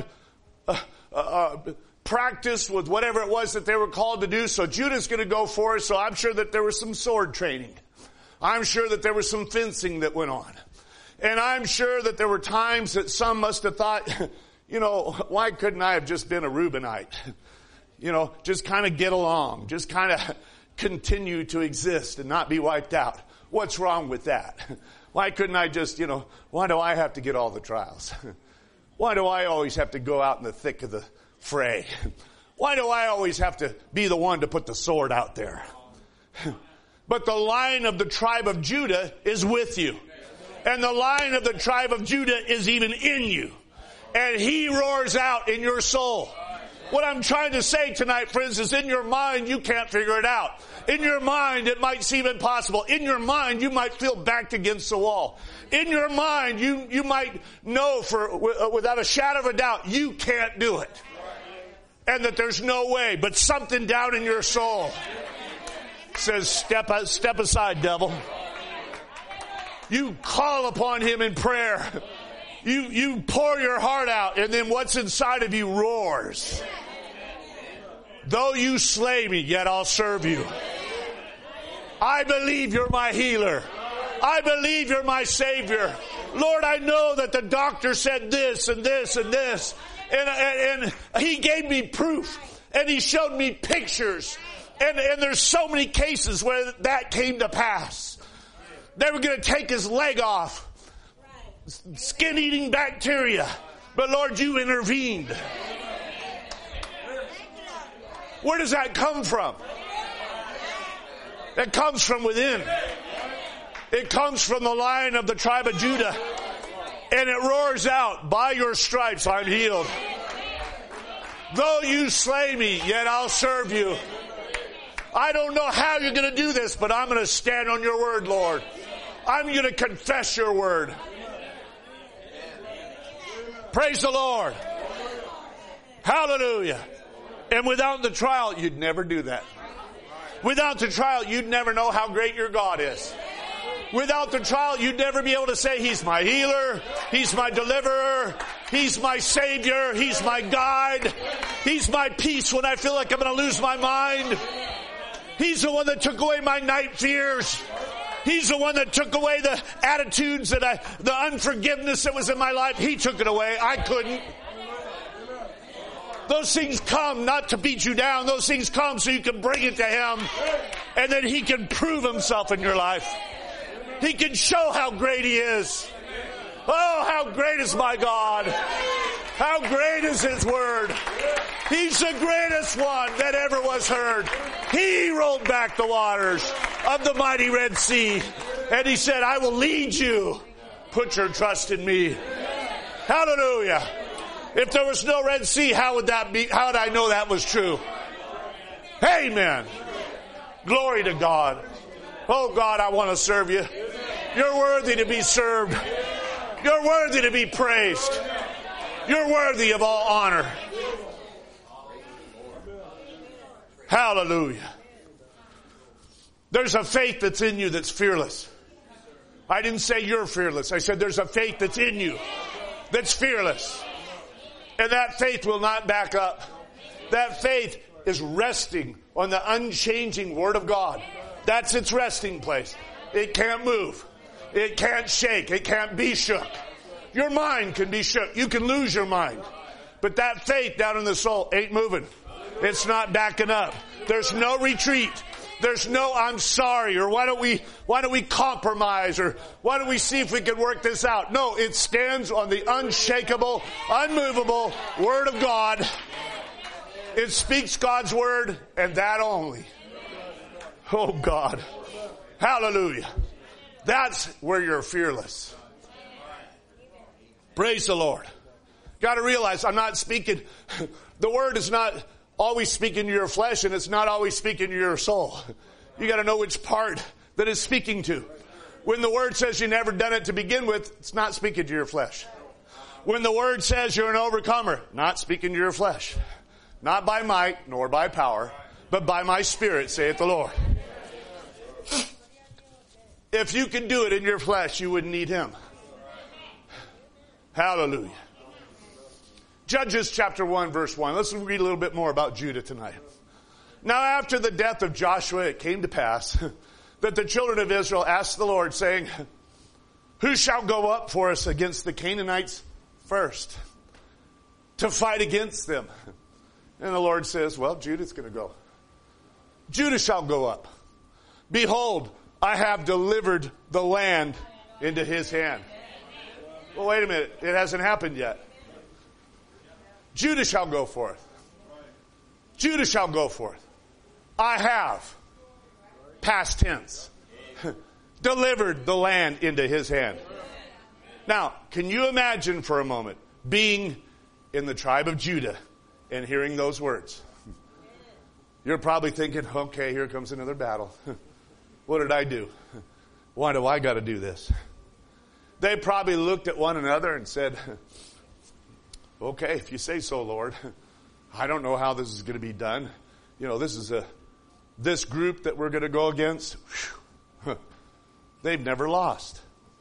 practiced with whatever it was that they were called to do. So Judah's going to go for it. So I'm sure that there was some sword training. I'm sure that there was some fencing that went on. And I'm sure that there were times that some must have thought, why couldn't I have just been a Reubenite? Just kind of get along. Just kind of continue to exist and not be wiped out. What's wrong with that? Why couldn't I just, why do I have to get all the trials? Why do I always have to go out in the thick of the fray? Why do I always have to be the one to put the sword out there? But the Lion of the tribe of Judah is with you. And the Lion of the tribe of Judah is even in you. And He roars out in your soul. What I'm trying to say tonight, friends, is in your mind, you can't figure it out. In your mind, it might seem impossible. In your mind, you might feel backed against the wall. In your mind, you might know without a shadow of a doubt, you can't do it. And that there's no way. But something down in your soul says, step aside, devil. You call upon Him in prayer. You pour your heart out, and then what's inside of you roars. Though you slay me, yet I'll serve you. I believe you're my healer. I believe you're my Savior. Lord, I know that the doctor said this and this and this. And He gave me proof. And He showed me pictures. And there's so many cases where that came to pass. They were going to take his leg off. Skin-eating bacteria. But Lord, you intervened. Where does that come from? It comes from within. It comes from the Lion of the tribe of Judah. And it roars out, by your stripes I'm healed. Though you slay me, yet I'll serve you. I don't know how you're going to do this, but I'm going to stand on your word, Lord. I'm going to confess your word. Praise the Lord. Hallelujah. And without the trial, you'd never do that. Without the trial, you'd never know how great your God is. Without the trial, you'd never be able to say, He's my healer, He's my deliverer, He's my Savior, He's my guide, He's my peace when I feel like I'm going to lose my mind. He's the one that took away my night fears. He's the one that took away the attitudes the unforgiveness that was in my life. He took it away. I couldn't. Those things come not to beat you down. Those things come so you can bring it to Him. And then He can prove Himself in your life. He can show how great He is. Oh, how great is my God. How great is His word. He's the greatest one that ever was heard. He rolled back the waters of the mighty Red Sea. And He said, I will lead you. Put your trust in me. Hallelujah. If there was no Red Sea, how would that be? How would I know that was true? Amen. Glory to God. Oh God, I want to serve you. You're worthy to be served. You're worthy to be praised. You're worthy of all honor. Hallelujah. There's a faith that's in you that's fearless. I didn't say you're fearless. I said there's a faith that's in you that's fearless. And that faith will not back up. That faith is resting on the unchanging Word of God. That's its resting place. It can't move. It can't shake. It can't be shook. Your mind can be shook. You can lose your mind. But that faith down in the soul ain't moving. It's not backing up. There's no retreat. There's no I'm sorry, or why don't we compromise, or why don't we see if we can work this out. No, it stands on the unshakable, unmovable Word of God. It speaks God's Word and that only. Oh God. Hallelujah. That's where you're fearless. Praise the Lord. Got to realize I'm not speaking, the Word is not always speaking to your flesh, and it's not always speaking to your soul. You got to know which part that it's speaking to. When the Word says you never done it to begin with, it's not speaking to your flesh. When the Word says you're an overcomer, not speaking to your flesh. Not by might nor by power, but by my Spirit, saith the Lord. If you can do it in your flesh, you wouldn't need Him. Hallelujah. Judges chapter 1 verse 1. Let's read a little bit more about Judah tonight. Now after the death of Joshua, it came to pass that the children of Israel asked the Lord, saying, who shall go up for us against the Canaanites first to fight against them? And the Lord says, well, Judah's going to go. Judah shall go up. Behold, I have delivered the land into his hand. Well, wait a minute. It hasn't happened yet. Judah shall go forth. Judah shall go forth. I have, past tense, delivered the land into his hand. Now, can you imagine for a moment being in the tribe of Judah and hearing those words? You're probably thinking, okay, here comes another battle. What did I do? Why do I got to do this? They probably looked at one another and said, okay, if you say so, Lord. I don't know how this is going to be done. You know, this group that we're going to go against, they've never lost.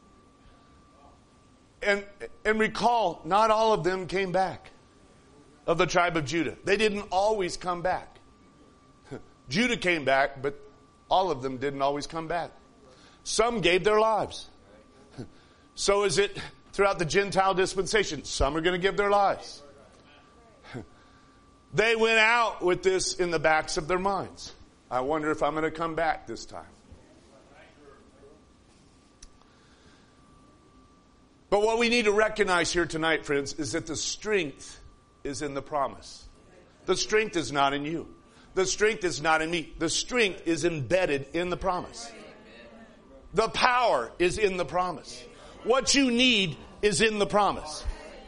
And recall, not all of them came back of the tribe of Judah. They didn't always come back. Judah came back, but all of them didn't always come back. Some gave their lives. So is it throughout the Gentile dispensation. Some are going to give their lives. They went out with this in the backs of their minds. I wonder if I'm going to come back this time. But what we need to recognize here tonight, friends, is that the strength is in the promise. The strength is not in you. The strength is not in me. The strength is embedded in the promise. The power is in the promise. What you need is in the promise.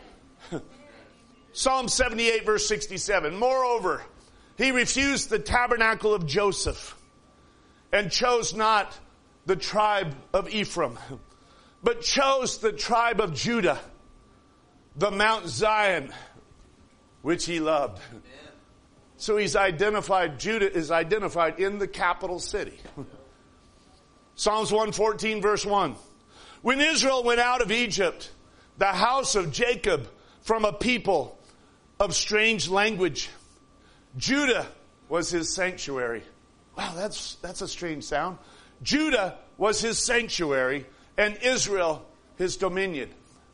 Psalm 78 verse 67. Moreover, he refused the tabernacle of Joseph and chose not the tribe of Ephraim, but chose the tribe of Judah, the Mount Zion, which he loved. So he's identified, Judah is identified in the capital city. Psalms 114 verse 1. When Israel went out of Egypt, the house of Jacob from a people of strange language, Judah was his sanctuary. Wow, that's a strange sound. Judah was his sanctuary and Israel his dominion.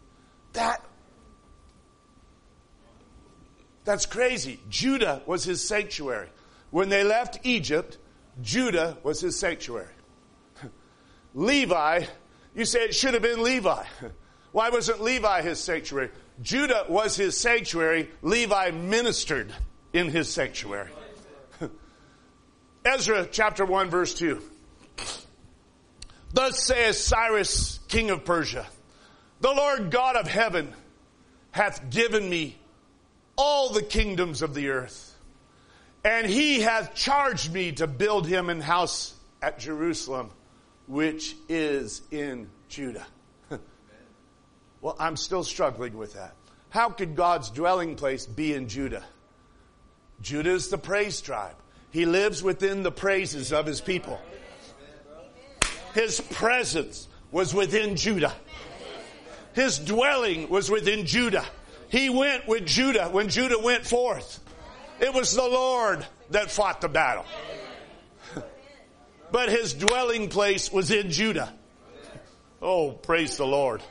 That's crazy. Judah was his sanctuary. When they left Egypt, Judah was his sanctuary. Levi, you say it should have been Levi. Why wasn't Levi his sanctuary? Judah was his sanctuary. Levi ministered in his sanctuary. Ezra chapter 1 verse 2. Thus saith Cyrus, king of Persia, the Lord God of heaven hath given me all the kingdoms of the earth, and he hath charged me to build him an house at Jerusalem, which is in Judah. Well, I'm still struggling with that. How could God's dwelling place be in Judah? Judah is the praise tribe. He lives within the praises of his people. His presence was within Judah. His dwelling was within Judah. He went with Judah when Judah went forth. It was the Lord that fought the battle. But his dwelling place was in Judah. Oh, praise the Lord.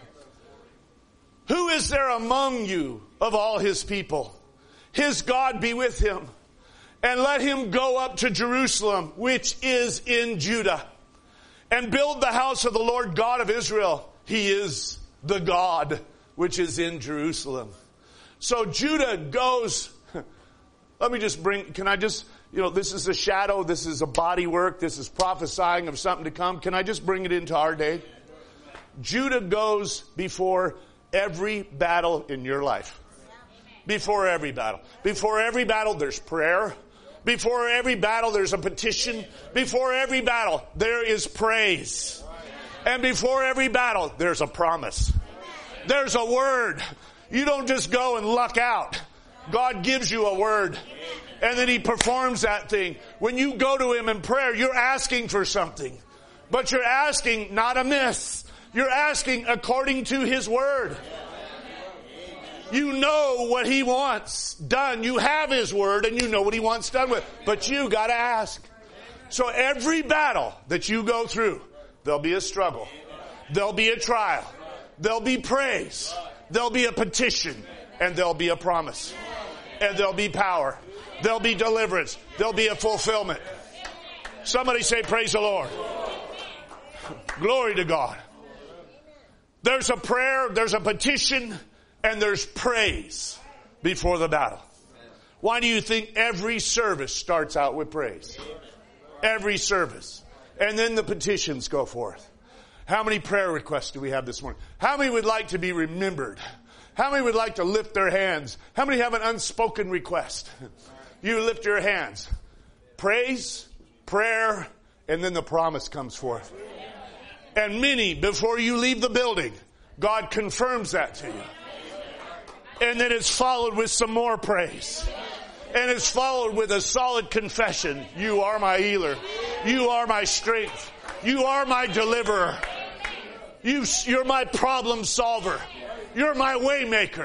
Who is there among you of all his people? His God be with him. And let him go up to Jerusalem, which is in Judah, and build the house of the Lord God of Israel. He is the God which is in Jerusalem. So Judah goes. Let me just this is a shadow, this is a body work, this is prophesying of something to come. Can I just bring it into our day? Judah goes before every battle in your life. Before every battle. Before every battle, there's prayer. Before every battle, there's a petition. Before every battle, there is praise. And before every battle, there's a promise. There's a word. You don't just go and luck out. God gives you a word. And then he performs that thing. When you go to him in prayer, you're asking for something. But you're asking not amiss. You're asking according to his word. You know what he wants done. You have his word and you know what he wants done with. But you got to ask. So every battle that you go through, there'll be a struggle. There'll be a trial. There'll be praise. There'll be a petition. And there'll be a promise. And there'll be power. There'll be deliverance. There'll be a fulfillment. Somebody say, praise the Lord. Glory to God. There's a prayer, there's a petition, and there's praise before the battle. Why do you think every service starts out with praise? Every service. And then the petitions go forth. How many prayer requests do we have this morning? How many would like to be remembered? How many would like to lift their hands? How many have an unspoken request? You lift your hands. Praise, prayer, and then the promise comes forth. And many, before you leave the building, God confirms that to you. And then it's followed with some more praise. And it's followed with a solid confession. You are my healer. You are my strength. You are my deliverer. You're my problem solver. You're my way maker.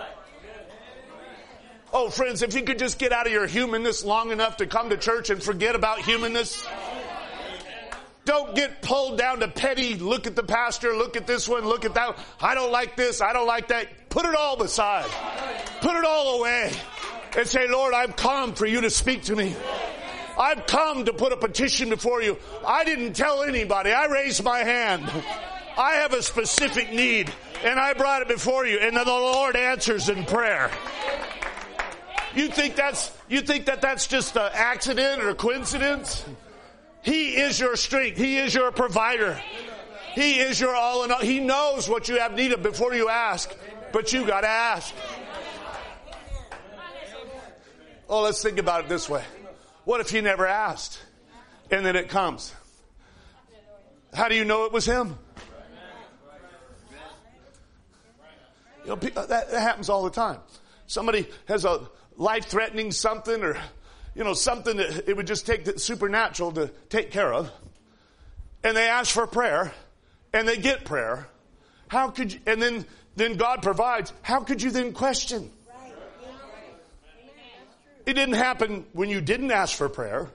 Oh, friends, if you could just get out of your humanness long enough to come to church and forget about humanness. Don't get pulled down to petty, look at the pastor, look at this one, look at that. I don't like this, I don't like that. Put it all aside. Put it all away. And say, Lord, I've come for you to speak to me. I've come to put a petition before you. I didn't tell anybody. I raised my hand. I have a specific need, and I brought it before you. And then the Lord answers in prayer. You think that's just an accident or a coincidence? He is your strength. He is your provider. He is your all in all. He knows what you have need of before you ask, but you got to ask. Oh, let's think about it this way. What if you never asked and then it comes? How do you know it was him? You know, that happens all the time. Somebody has a life-threatening something or something that it would just take the supernatural to take care of. And they ask for prayer and they get prayer. How could you, and then God provides. How could you then question? It didn't happen when you didn't ask for prayer.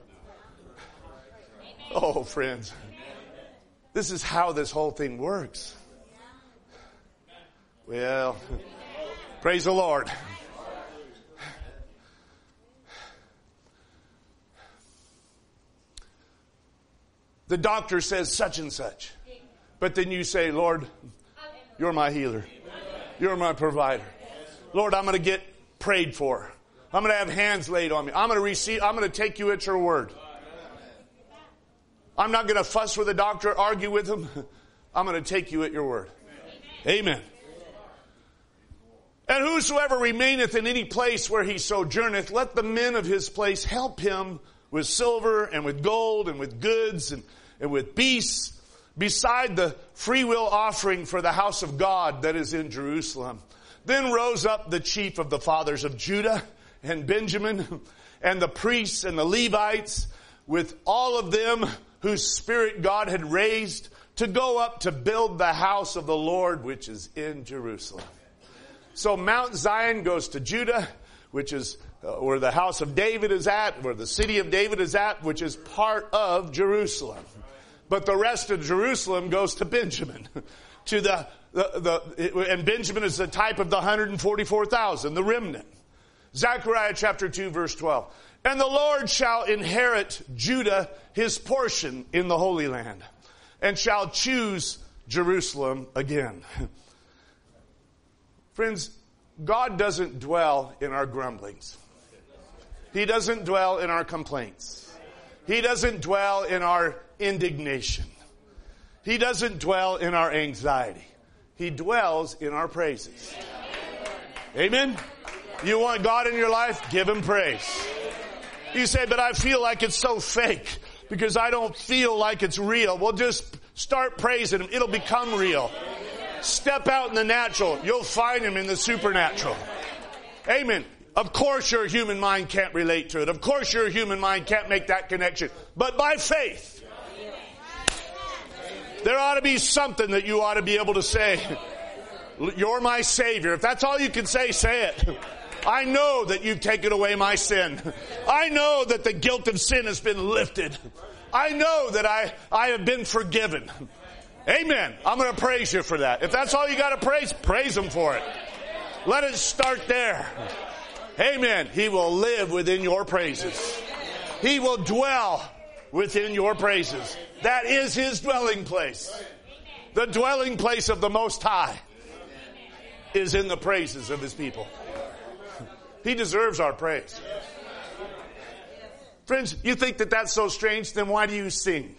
Oh, friends, this is how this whole thing works. Well, praise the Lord. The doctor says such and such. But then you say, Lord, you're my healer. You're my provider. Lord, I'm going to get prayed for. I'm going to have hands laid on me. I'm going to take you at your word. I'm not going to fuss with the doctor, argue with him. I'm going to take you at your word. Amen. And whosoever remaineth in any place where he sojourneth, let the men of his place help him with silver and with gold and with goods and with beasts, beside the freewill offering for the house of God that is in Jerusalem. Then rose up the chief of the fathers of Judah and Benjamin, and the priests and the Levites, with all of them whose spirit God had raised, to go up to build the house of the Lord which is in Jerusalem. So Mount Zion goes to Judah, which is where the house of David is at, where the city of David is at, which is part of Jerusalem. But the rest of Jerusalem goes to Benjamin, to and Benjamin is the type of the 144,000, the remnant. Zechariah chapter 2 verse 12. And the Lord shall inherit Judah his portion in the Holy Land, and shall choose Jerusalem again. Friends, God doesn't dwell in our grumblings. He doesn't dwell in our complaints. He doesn't dwell in our indignation. He doesn't dwell in our anxiety. He dwells in our praises. Amen? You want God in your life? Give Him praise. You say, but I feel like it's so fake because I don't feel like it's real. Well, just start praising Him. It'll become real. Step out in the natural. You'll find Him in the supernatural. Amen. Of course your human mind can't relate to it. Of course your human mind can't make that connection. But by faith, there ought to be something that you ought to be able to say. You're my Savior. If that's all you can say, say it. I know that you've taken away my sin. I know that the guilt of sin has been lifted. I know that I have been forgiven. Amen. I'm going to praise you for that. If that's all you got to praise Him for it. Let it start there. Amen. He will live within your praises. He will dwell within your praises. That is His dwelling place. The dwelling place of the Most High is in the praises of His people. He deserves our praise. Friends, you think that that's so strange? Then why do you sing?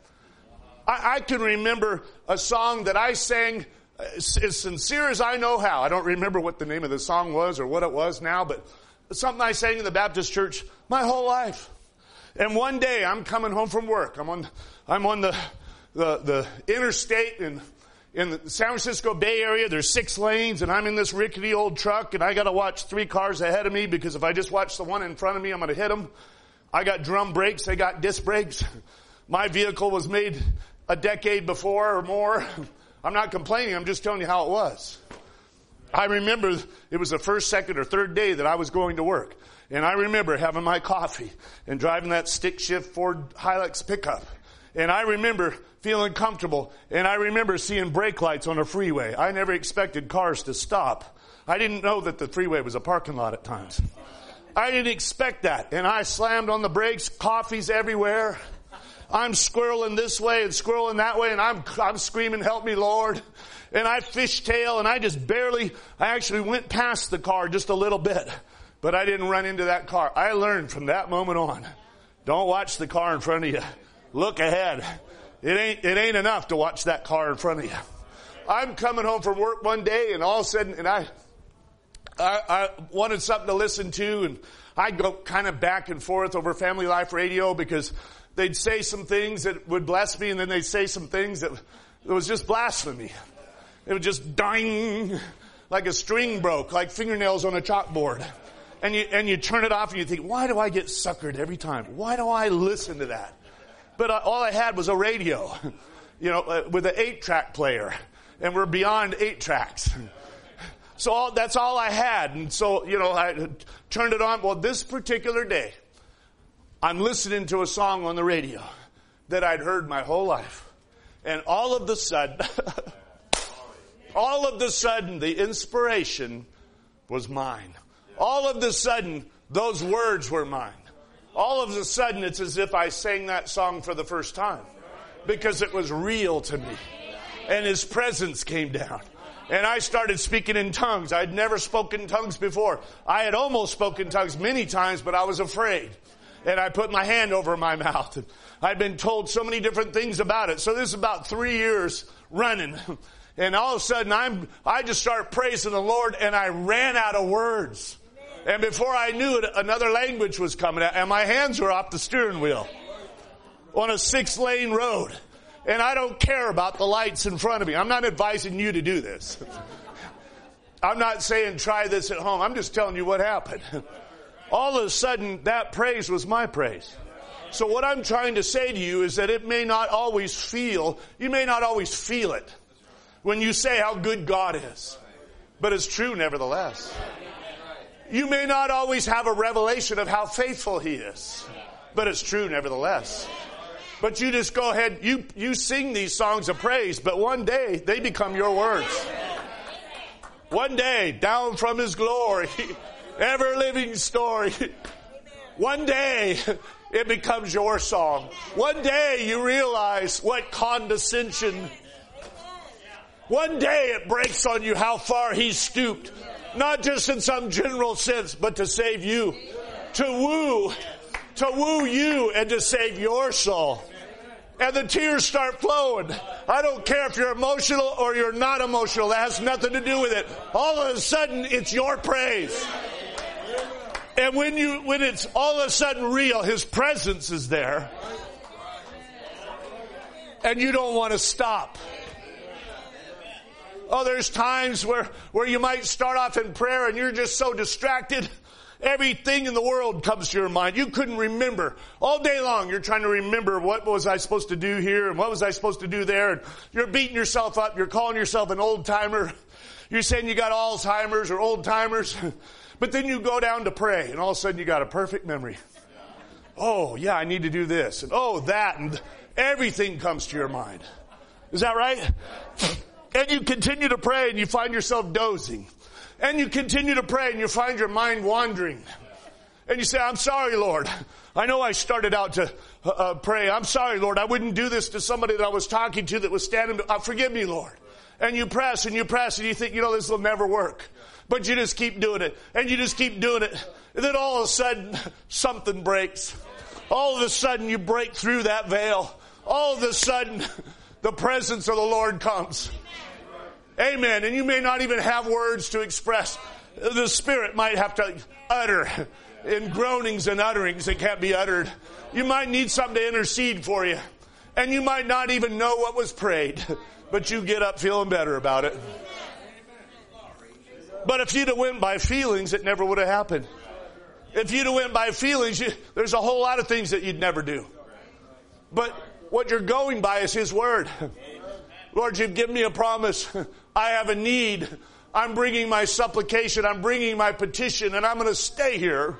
I can remember a song that I sang as sincere as I know how. I don't remember what the name of the song was or what it was now, but something I sang in the Baptist church my whole life. And one day I'm coming home from work. I'm on the interstate in the San Francisco Bay Area. There's 6 lanes, and I'm in this rickety old truck, and I got to watch 3 cars ahead of me because if I just watch the one in front of me, I'm going to hit them. I got drum brakes. They got disc brakes. My vehicle was made a decade before or more. I'm not complaining. I'm just telling you how it was. I remember it was the first, second, or third day that I was going to work. And I remember having my coffee and driving that stick shift Ford Hilux pickup. And I remember feeling comfortable. And I remember seeing brake lights on a freeway. I never expected cars to stop. I didn't know that the freeway was a parking lot at times. I didn't expect that. And I slammed on the brakes, coffee's everywhere. I'm squirreling this way and squirreling that way, and I'm screaming, help me, Lord. And I fishtail, and I actually went past the car just a little bit, but I didn't run into that car. I learned from that moment on, don't watch the car in front of you. Look ahead. It ain't enough to watch that car in front of you. I'm coming home from work one day, and all of a sudden, and I wanted something to listen to, and I'd go kind of back and forth over Family Life Radio because they'd say some things that would bless me, and then they'd say some things that was just blasphemy. It was just ding, like a string broke, like fingernails on a chalkboard. And you turn it off and you think, why do I get suckered every time? Why do I listen to that? But all I had was a radio, with an 8-track player. And we're beyond 8 tracks. So that's all I had. And so, I turned it on. Well, this particular day, I'm listening to a song on the radio that I'd heard my whole life. And all of a sudden, the inspiration was mine. All of a sudden, those words were mine. All of a sudden, it's as if I sang that song for the first time. Because it was real to me. And His presence came down. And I started speaking in tongues. I'd never spoken in tongues before. I had almost spoken in tongues many times, but I was afraid. And I put my hand over my mouth. I'd been told so many different things about it. So this is about 3 years running. And all of a sudden I just started praising the Lord, and I ran out of words. And before I knew it, another language was coming out, and my hands were off the steering wheel on a 6-lane road. And I don't care about the lights in front of me. I'm not advising you to do this. I'm not saying try this at home. I'm just telling you what happened. All of a sudden, that praise was my praise. So what I'm trying to say to you is that you may not always feel it when you say how good God is. But it's true nevertheless. You may not always have a revelation of how faithful He is. But it's true nevertheless. But you just go ahead, you sing these songs of praise, but one day they become your words. One day, down from His glory, ever-living story. One day, it becomes your song. One day, you realize what condescension. One day, it breaks on you how far He's stooped. Not just in some general sense, but to save you. To woo you and to save your soul. And the tears start flowing. I don't care if you're emotional or you're not emotional. That has nothing to do with it. All of a sudden, it's your praise. And when it's all of a sudden real, His presence is there. And you don't want to stop. Oh, there's times where you might start off in prayer and you're just so distracted. Everything in the world comes to your mind. You couldn't remember. All day long you're trying to remember what was I supposed to do here and what was I supposed to do there. And you're beating yourself up. You're calling yourself an old timer. You're saying you got Alzheimer's or old timers. But then you go down to pray and all of a sudden you got a perfect memory. Oh yeah, I need to do this. And oh that. And everything comes to your mind. Is that right? And you continue to pray and you find yourself dozing. And you continue to pray and you find your mind wandering. And you say, I'm sorry, Lord. I know I started out to pray. I'm sorry, Lord. I wouldn't do this to somebody that I was talking to that was standing. Forgive me, Lord. And you press and you press and you think, this will never work. But you just keep doing it. And you just keep doing it. And then all of a sudden, something breaks. All of a sudden, you break through that veil. All of a sudden, the presence of the Lord comes. Amen. And you may not even have words to express. The Spirit might have to utter in groanings and utterings that can't be uttered. You might need something to intercede for you. And you might not even know what was prayed. But you get up feeling better about it. But if you'd have went by feelings, it never would have happened. If you'd have went by feelings, there's a whole lot of things that you'd never do. But what you're going by is His Word. Lord, You've given me a promise. I have a need. I'm bringing my supplication. I'm bringing my petition, and I'm going to stay here.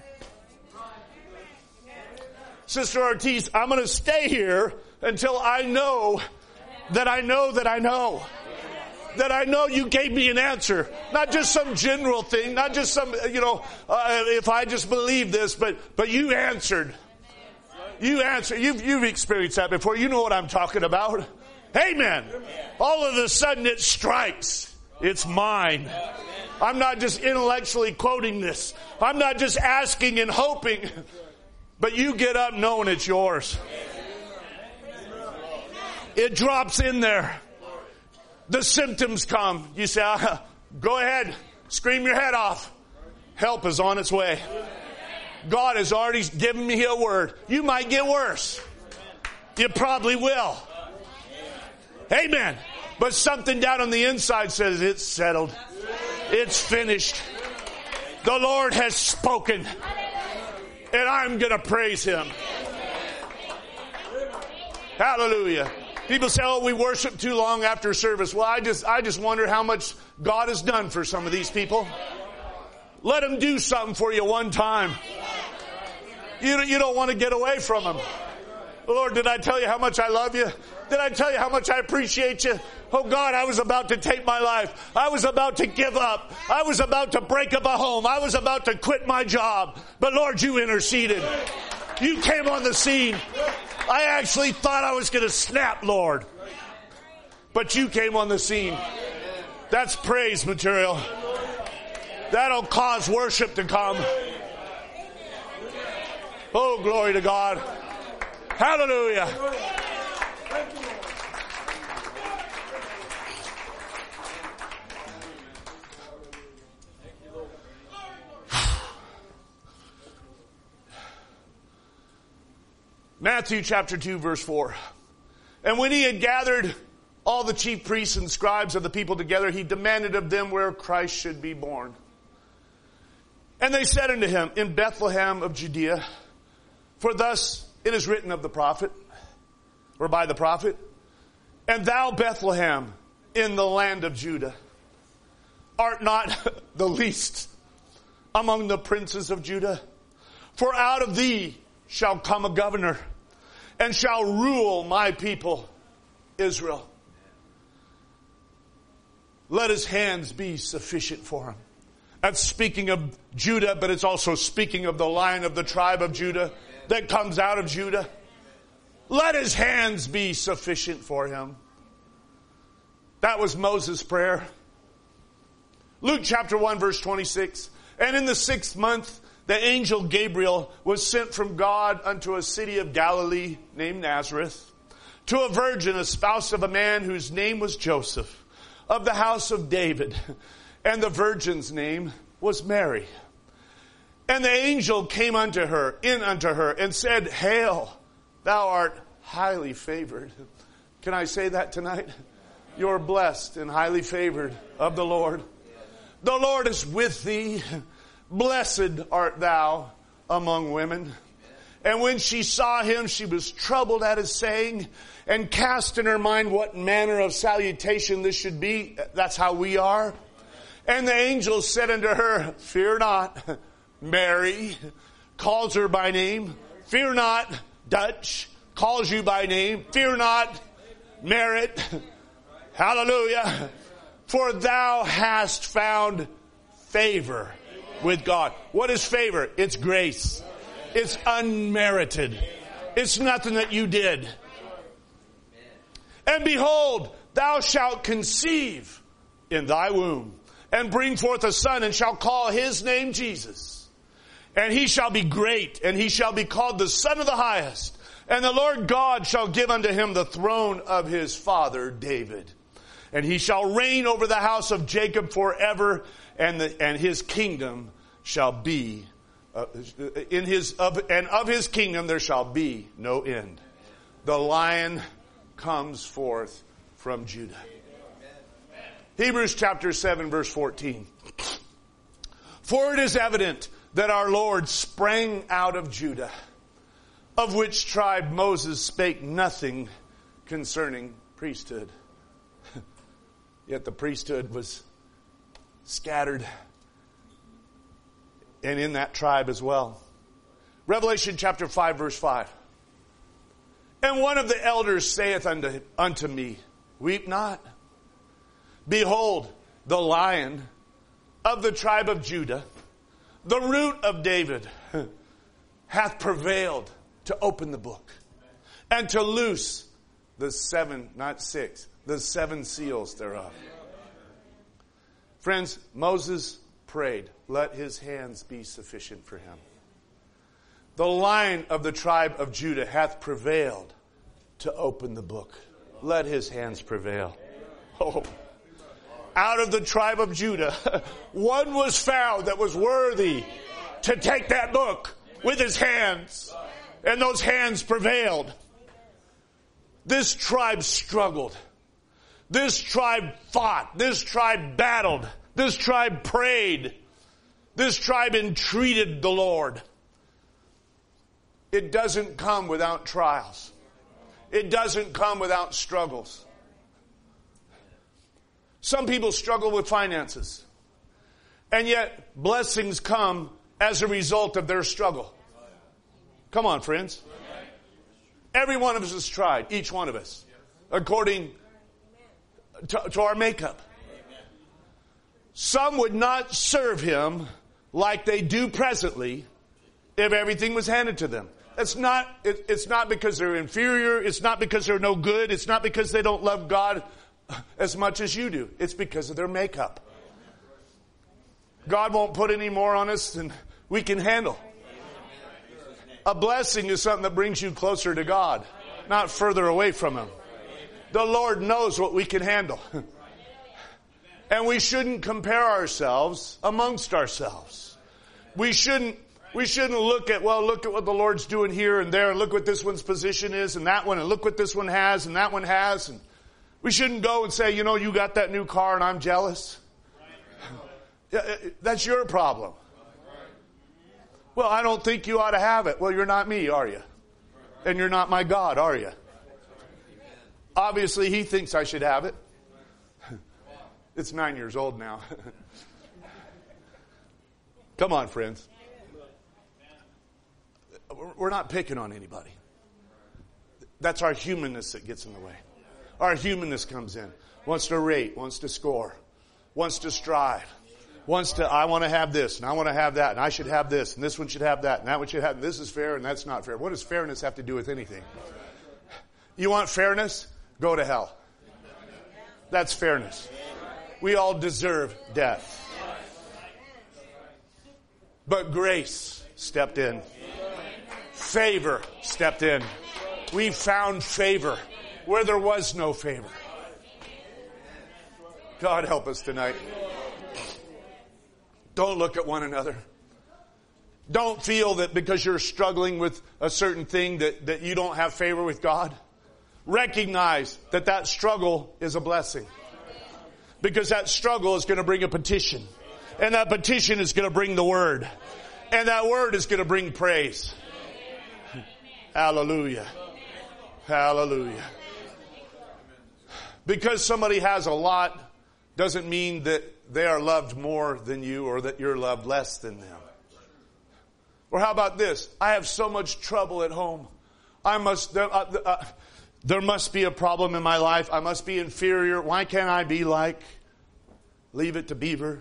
Sister Ortiz, I'm going to stay here until I know that I know that I know. That I know You gave me an answer. Not just some general thing. Not just some, if I just believe this, but You answered. You answered. You've experienced that before. You know what I'm talking about. Amen. All of a sudden it strikes. It's mine. I'm not just intellectually quoting this. I'm not just asking and hoping. But you get up knowing it's yours. It drops in there. The symptoms come. You say, go ahead. Scream your head off. Help is on its way. God has already given me a word. You might get worse. You probably will. Amen. But something down on the inside says it's settled. It's finished. The Lord has spoken. And I'm going to praise Him. Hallelujah. People say, we worship too long after service. Well, I just wonder how much God has done for some of these people. Let Him do something for you one time. You don't want to get away from Him. Lord, did I tell You how much I love You? Did I tell You how much I appreciate You? Oh God, I was about to take my life. I was about to give up. I was about to break up a home. I was about to quit my job. But Lord, You interceded. You came on the scene. I actually thought I was going to snap, Lord. But You came on the scene. That's praise material. That'll cause worship to come. Oh, glory to God. Hallelujah. Matthew chapter 2 verse 4. And when he had gathered all the chief priests and scribes of the people together, he demanded of them where Christ should be born. And they said unto him, in Bethlehem of Judea, for thus it is written of the prophet, or by the prophet, and thou, Bethlehem, in the land of Judah, art not the least among the princes of Judah. For out of thee shall come a governor, and shall rule my people, Israel. Let his hands be sufficient for him. That's speaking of Judah, but it's also speaking of the Lion of the tribe of Judah that comes out of Judah. Let his hands be sufficient for him. That was Moses' prayer. Luke chapter 1 verse 26. And in the 6th month, the angel Gabriel was sent from God unto a city of Galilee named Nazareth, to a virgin, a spouse of a man whose name was Joseph, of the house of David. And the virgin's name was Mary. And the angel came unto her, and said, Hail, thou art highly favored. Can I say that tonight? You're blessed and highly favored of the Lord. The Lord is with thee. Blessed art thou among women. And when she saw him, she was troubled at his saying, and cast in her mind what manner of salutation this should be. That's how we are. And the angel said unto her, Fear not, Mary, calls her by name. Fear not, Dutch, calls you by name. Fear not, Merritt. Hallelujah. For thou hast found favor with God. What is favor? It's grace. It's unmerited. It's nothing that you did. And behold, thou shalt conceive in thy womb, and bring forth a son, and shall call his name Jesus. And he shall be great, and he shall be called the Son of the Highest. And the Lord God shall give unto him the throne of his father David. And he shall reign over the house of Jacob forever, and his kingdom shall be, of his kingdom there shall be no end. The Lion comes forth from Judah. Hebrews chapter 7 verse 14. For it is evident that our Lord sprang out of Judah, of which tribe Moses spake nothing concerning priesthood. Yet the priesthood was scattered, and in that tribe as well. Revelation chapter 5 verse 5. And one of the elders saith unto me, Weep not. Behold, the Lion of the tribe of Judah, the root of David, hath prevailed to open the book and to loose the 7, not 6, the 7 seals thereof. Friends, Moses prayed, let his hands be sufficient for him. The Lion of the tribe of Judah hath prevailed to open the book. Let his hands prevail. Oh, out of the tribe of Judah, one was found that was worthy to take that book with his hands. And those hands prevailed. This tribe struggled. This tribe fought. This tribe battled. This tribe prayed. This tribe entreated the Lord. It doesn't come without trials. It doesn't come without struggles. Some people struggle with finances, and yet blessings come as a result of their struggle. Come on, friends. Every one of us has tried, each one of us, according to our makeup. Some would not serve him like they do presently if everything was handed to them. It's not because they're inferior. It's not because they're no good. It's not because they don't love God as much as you do. It's because of their makeup. God won't put any more on us than we can handle. A blessing is something that brings you closer to God, not further away from Him. The Lord knows what we can handle. And we shouldn't compare ourselves amongst ourselves. We shouldn't We shouldn't look at what the Lord's doing here and there, and look what this one's position is and that one, and look what this one has and that one has. And we shouldn't go and say, you got that new car and I'm jealous. That's your problem. Well, I don't think you ought to have it. Well, you're not me, are you? And you're not my God, are you? Obviously, He thinks I should have it. It's 9 years old now. Come on, friends. We're not picking on anybody. That's our humanness that gets in the way. Our humanness comes in. Wants to rate, wants to score, wants to strive. I want to have this, and I want to have that, and I should have this, and this one should have that, and that one should have, and this is fair, and that's not fair. What does fairness have to do with anything? You want fairness? Go to hell. That's fairness. We all deserve death. But grace stepped in. Favor stepped in. We found favor where there was no favor. God help us tonight. Don't look at one another. Don't feel that because you're struggling with a certain thing that you don't have favor with God. Recognize that struggle is a blessing. Because that struggle is going to bring a petition. And that petition is going to bring the word. And that word is going to bring praise. Hallelujah. Hallelujah. Because somebody has a lot doesn't mean that they are loved more than you or that you're loved less than them. Or how about this? I have so much trouble at home. There must be a problem in my life. I must be inferior. Why can't I be like Leave It to Beaver?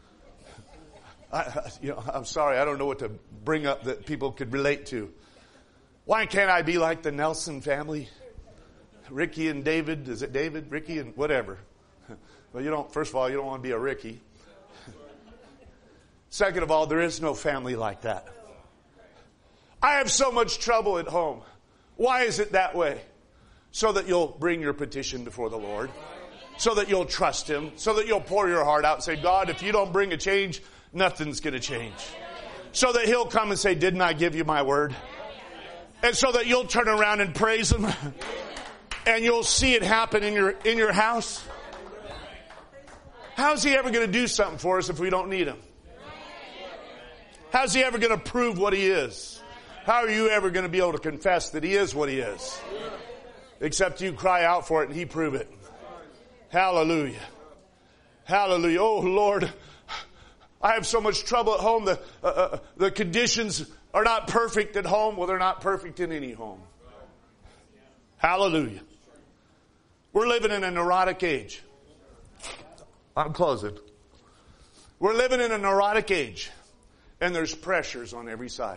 I'm sorry. I don't know what to bring up that people could relate to. Why can't I be like the Nelson family? Ricky and David. Is it David? Ricky and whatever. Well, first of all, you don't want to be a Ricky. Second of all, there is no family like that. I have so much trouble at home. Why is it that way? So that you'll bring your petition before the Lord. So that you'll trust Him. So that you'll pour your heart out and say, God, if you don't bring a change, nothing's going to change. So that He'll come and say, didn't I give you my word? And so that you'll turn around and praise Him. And you'll see it happen in your house. How's He ever going to do something for us if we don't need Him? How's He ever going to prove what He is? How are you ever going to be able to confess that He is what He is? Except you cry out for it and He prove it. Hallelujah. Hallelujah. Oh, Lord, I have so much trouble at home. The conditions are not perfect at home. Well, they're not perfect in any home. Hallelujah. We're living in a neurotic age. I'm closing. We're living in a neurotic age, and there's pressures on every side.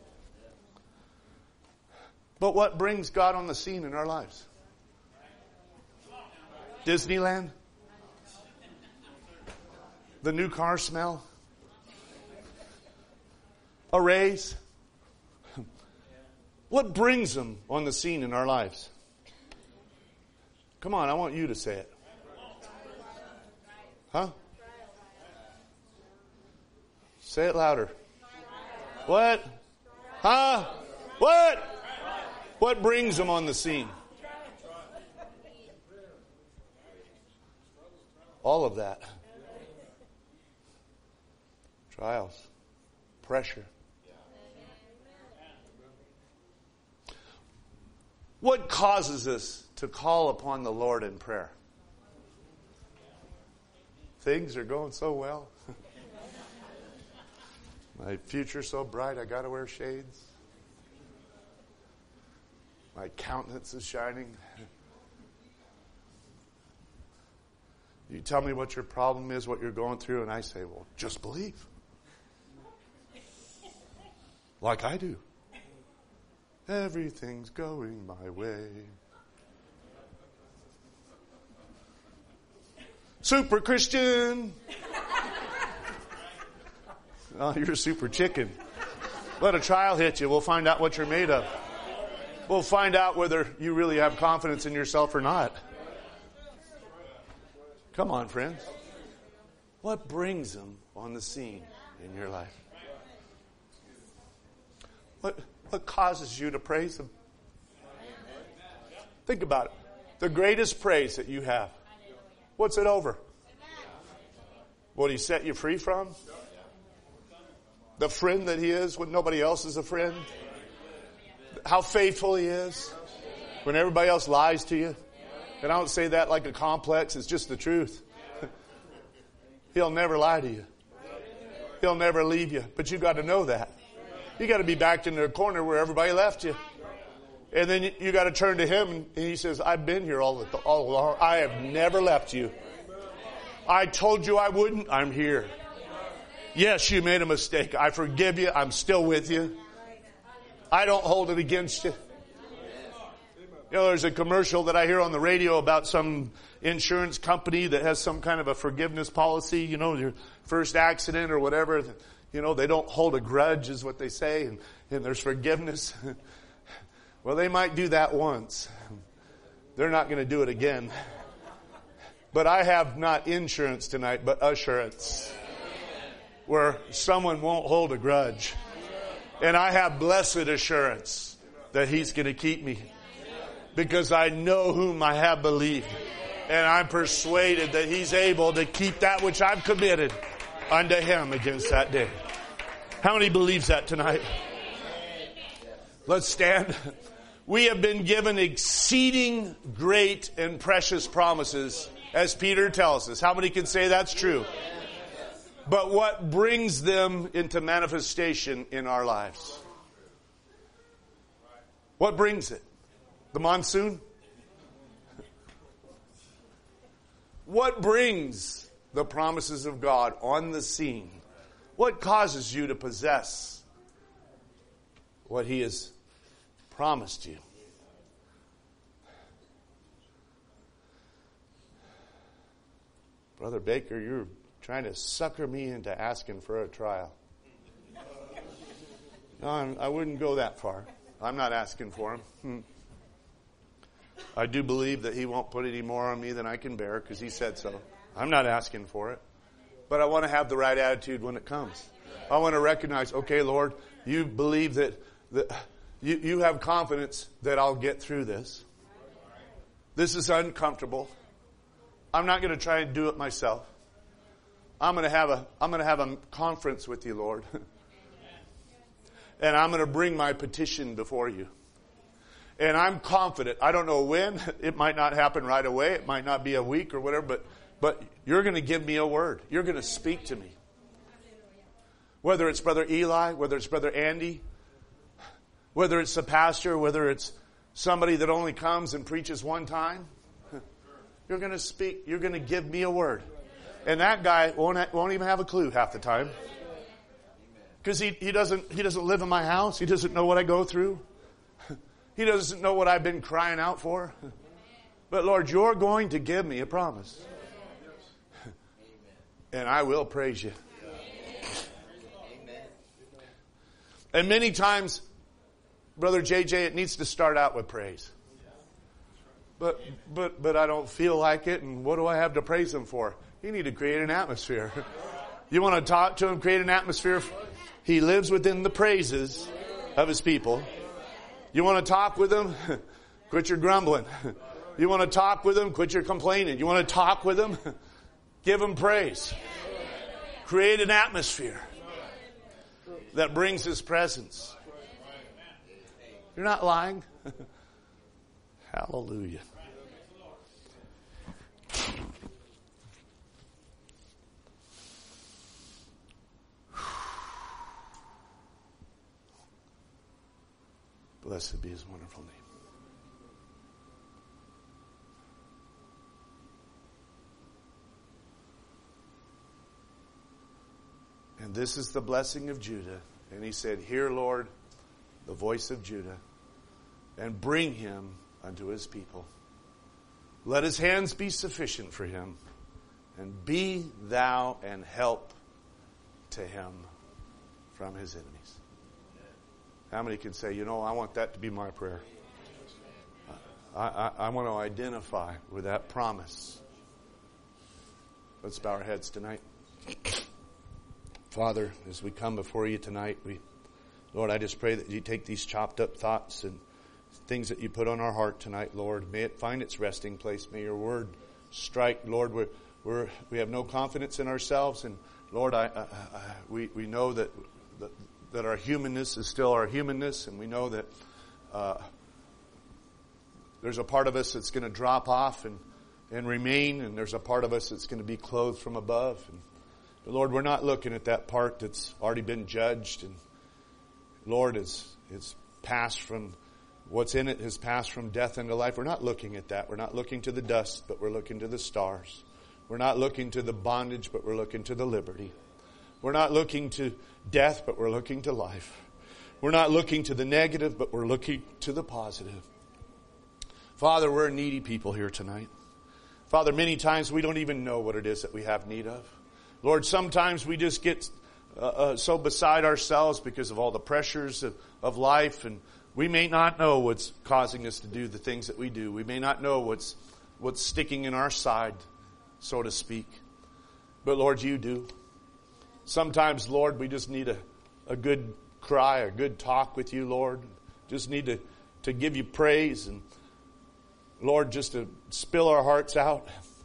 But what brings God on the scene in our lives? Disneyland? The new car smell? A raise? What brings Him on the scene in our lives? Come on, I want you to say it. Huh? Say it louder. What? Huh? What? What brings Him on the scene? All of that. Trials. Pressure. What causes us to call upon the Lord in prayer? Things are going so well. My future's so bright, I got to wear shades. My countenance is shining. You tell me what your problem is, what you're going through, and I say, well, just believe. Like I do. Everything's going my way. Super Christian. Oh, you're a super chicken. Let a trial hit you. We'll find out what you're made of. We'll find out whether you really have confidence in yourself or not. Come on, friends. What brings Him on the scene in your life? What causes you to praise Him? Think about it. The greatest praise that you have. What's it over? What He set you free from? The friend that He is when nobody else is a friend? How faithful He is when everybody else lies to you? And I don't say that like a complex. It's just the truth. He'll never lie to you. He'll never leave you. But you got to know that. You got to be backed into a corner where everybody left you. And then you got to turn to Him, and He says, I've been here all along. I have never left you. I told you I wouldn't. I'm here. Yes, you made a mistake. I forgive you. I'm still with you. I don't hold it against you. You know, there's a commercial that I hear on the radio about some insurance company that has some kind of a forgiveness policy. You know, your first accident or whatever, you know, they don't hold a grudge is what they say, and there's forgiveness. Well, they might do that once. They're not going to do it again. But I have not insurance tonight, but assurance, where someone won't hold a grudge. And I have blessed assurance that He's going to keep me, because I know whom I have believed. And I'm persuaded that He's able to keep that which I've committed unto Him against that day. How many believes that tonight? Let's stand. We have been given exceeding great and precious promises, as Peter tells us. How many can say that's true? But what brings them into manifestation in our lives? What brings it? The monsoon? What brings the promises of God on the scene? What causes you to possess what He has promised you? Brother Baker, you're trying to sucker me into asking for a trial. No, I wouldn't go that far. I'm not asking for Him. I do believe that He won't put any more on me than I can bear, because He said so. I'm not asking for it. But I want to have the right attitude when it comes. I want to recognize, okay, Lord, you believe that you have confidence that I'll get through this. This is uncomfortable. I'm not going to try and do it myself. I'm going to have a conference with you, Lord. And I'm going to bring my petition before you. And I'm confident. I don't know when. It might not happen right away. It might not be a week or whatever. But you're going to give me a word. You're going to speak to me. Whether it's Brother Eli, whether it's Brother Andy, whether it's the pastor, whether it's somebody that only comes and preaches one time, you're going to speak. You're going to give me a word. And that guy won't even have a clue half the time. Because he doesn't live in my house. He doesn't know what I go through. He doesn't know what I've been crying out for. But Lord, you're going to give me a promise. And I will praise you. And many times, Brother JJ, it needs to start out with praise. But I don't feel like it, and what do I have to praise Him for? You need to create an atmosphere. You want to talk to Him, create an atmosphere. He lives within the praises of His people. You want to talk with Him? Quit your grumbling. You want to talk with Him? Quit your complaining. You want to talk with Him? Give Him praise. Create an atmosphere that brings His presence. You're not lying. Hallelujah. Blessed be His wonderful name. And this is the blessing of Judah. And he said, hear, Lord, the voice of Judah, and bring him unto his people. Let his hands be sufficient for him, and be thou an help to him from his enemies. How many can say, I want that to be my prayer? I want to identify with that promise. Let's bow our heads tonight. Father, as we come before you tonight, we Lord, I just pray that you take these chopped up thoughts and things that you put on our heart tonight, Lord. May it find its resting place. May your word strike, Lord. We have no confidence in ourselves, and Lord, we know that our humanness is still our humanness, and we know that there's a part of us that's going to drop off and remain, and there's a part of us that's going to be clothed from above. But Lord, we're not looking at that part that's already been judged, and Lord, it's passed from, what's in it has passed from death into life. We're not looking at that. We're not looking to the dust, but we're looking to the stars. We're not looking to the bondage, but we're looking to the liberty. We're not looking to death, but we're looking to life. We're not looking to the negative, but we're looking to the positive. Father, we're a needy people here tonight. Father, many times we don't even know what it is that we have need of. Lord, sometimes we just get so beside ourselves because of all the pressures of life, and we may not know what's causing us to do the things that we do. We may not know what's sticking in our side, so to speak. But Lord, you do. Sometimes, Lord, we just need a good cry, a good talk with you, Lord. Just need to give you praise, and Lord, just to spill our hearts out.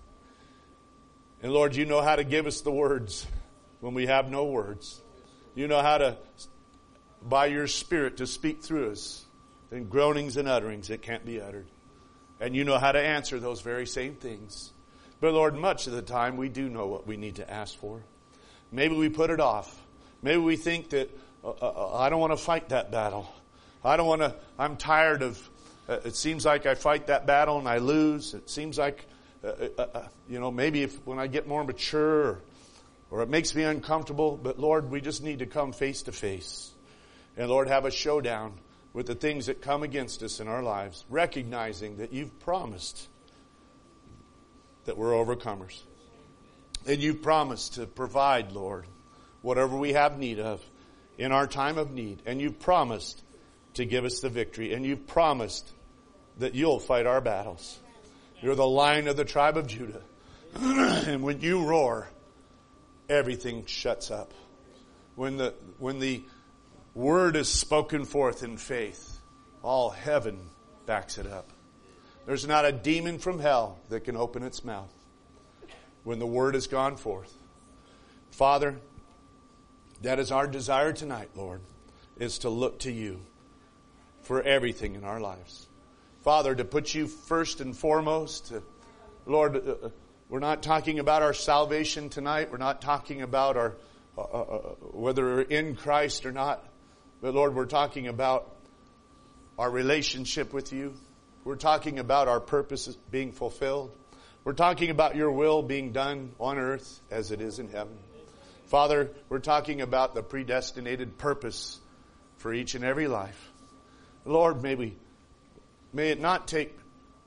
And Lord, you know how to give us the words when we have no words. You know how to, by your Spirit, to speak through us in groanings and utterings that can't be uttered. And you know how to answer those very same things. But Lord, much of the time we do know what we need to ask for. Maybe we put it off. Maybe we think that, I don't want to fight that battle. I'm tired of, it seems like I fight that battle and I lose. It seems like, maybe when I get more mature or it makes me uncomfortable. But Lord, we just need to come face to face. And Lord, have a showdown with the things that come against us in our lives, recognizing that you've promised that we're overcomers. And you've promised to provide, Lord, whatever we have need of in our time of need. And you've promised to give us the victory. And you've promised that you'll fight our battles. You're the Lion of the tribe of Judah. And when you roar, everything shuts up. When the word is spoken forth in faith, all heaven backs it up. There's not a demon from hell that can open its mouth when the word has gone forth. Father, that is our desire tonight, Lord, is to look to you for everything in our lives. Father, to put you first and foremost. Lord, we're not talking about our salvation tonight. We're not talking about our whether we're in Christ or not. But Lord, we're talking about our relationship with you. We're talking about our purposes being fulfilled. We're talking about your will being done on earth as it is in heaven. Father, we're talking about the predestinated purpose for each and every life. Lord, may it not take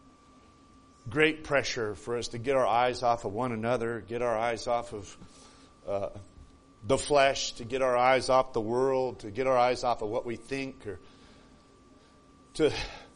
great pressure for us to get our eyes off of one another, get our eyes off of the flesh, to get our eyes off the world, to get our eyes off of what we think, or to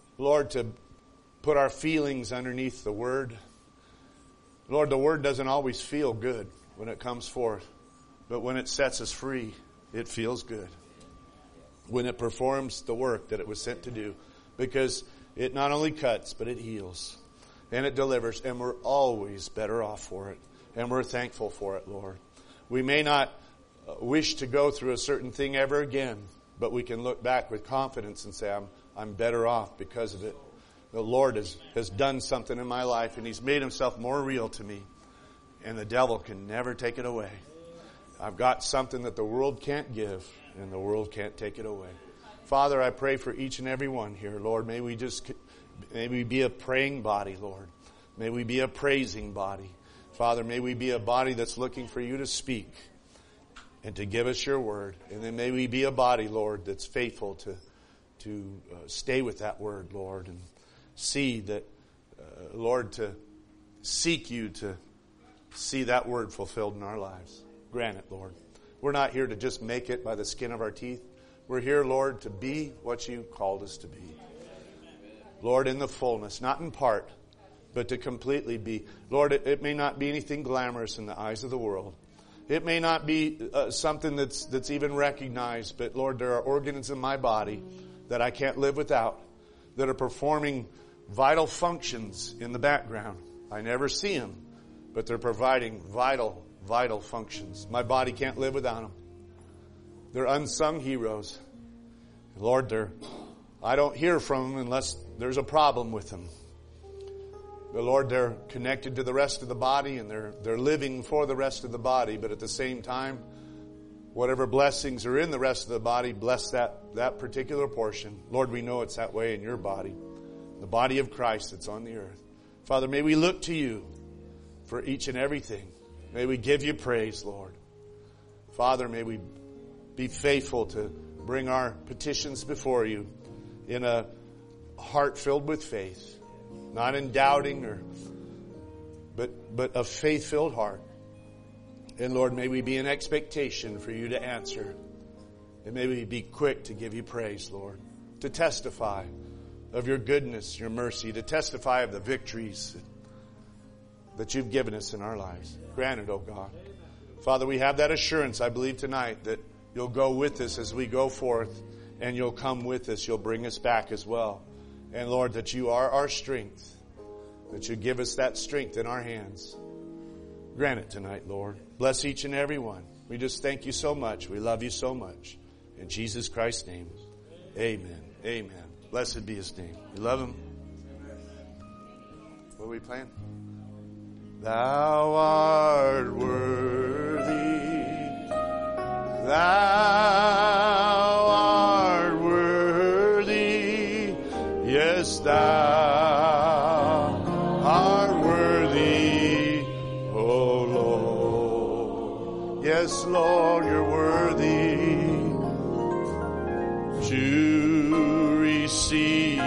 put our feelings underneath the Word. Lord, the Word doesn't always feel good when it comes forth, but when it sets us free, it feels good. When it performs the work that it was sent to do, because it not only cuts, but it heals. And it delivers, and we're always better off for it. And we're thankful for it, Lord. We may not wish to go through a certain thing ever again, but we can look back with confidence and say, I'm better off because of it. The Lord has done something in my life, and He's made Himself more real to me. And the devil can never take it away. I've got something that the world can't give, and the world can't take it away. Father, I pray for each and every one here, Lord. May we be a praying body, Lord. May we be a praising body. Father, may we be a body that's looking for you to speak and to give us your word. And then may we be a body, Lord, that's faithful to stay with that word, Lord, and see that, Lord, to seek you to see that word fulfilled in our lives. Grant it, Lord. We're not here to just make it by the skin of our teeth. We're here, Lord, to be what you called us to be. Lord, in the fullness, not in part, but to completely be. Lord, it may not be anything glamorous in the eyes of the world. It may not be something that's even recognized, but Lord, there are organs in my body that I can't live without, that are performing vital functions in the background. I never see them, but they're providing vital functions. My body can't live without them. They're unsung heroes. Lord, I don't hear from them unless there's a problem with them. But Lord, they're connected to the rest of the body, and they're living for the rest of the body. But at the same time, whatever blessings are in the rest of the body, bless that particular portion. Lord, we know it's that way in your body, the body of Christ that's on the earth. Father, may we look to you for each and everything. May we give you praise, Lord. Father, may we be faithful to bring our petitions before you in a heart filled with faith. Not in doubting but a faith-filled heart. And Lord, may we be in expectation for you to answer. And may we be quick to give you praise, Lord. To testify of your goodness, your mercy. To testify of the victories that you've given us in our lives. Grant it, oh God. Father, we have that assurance, I believe tonight, that you'll go with us as we go forth. And you'll come with us. You'll bring us back as well. And Lord, that you are our strength, that you give us that strength in our hands. Grant it tonight, Lord. Bless each and every one. We just thank you so much. We love you so much. In Jesus Christ's name, amen. Amen. Blessed be his name. You love him? What are we playing? Thou art worthy. Thou art worthy. Yes, thou art worthy, O Lord. Yes, Lord, you're worthy to receive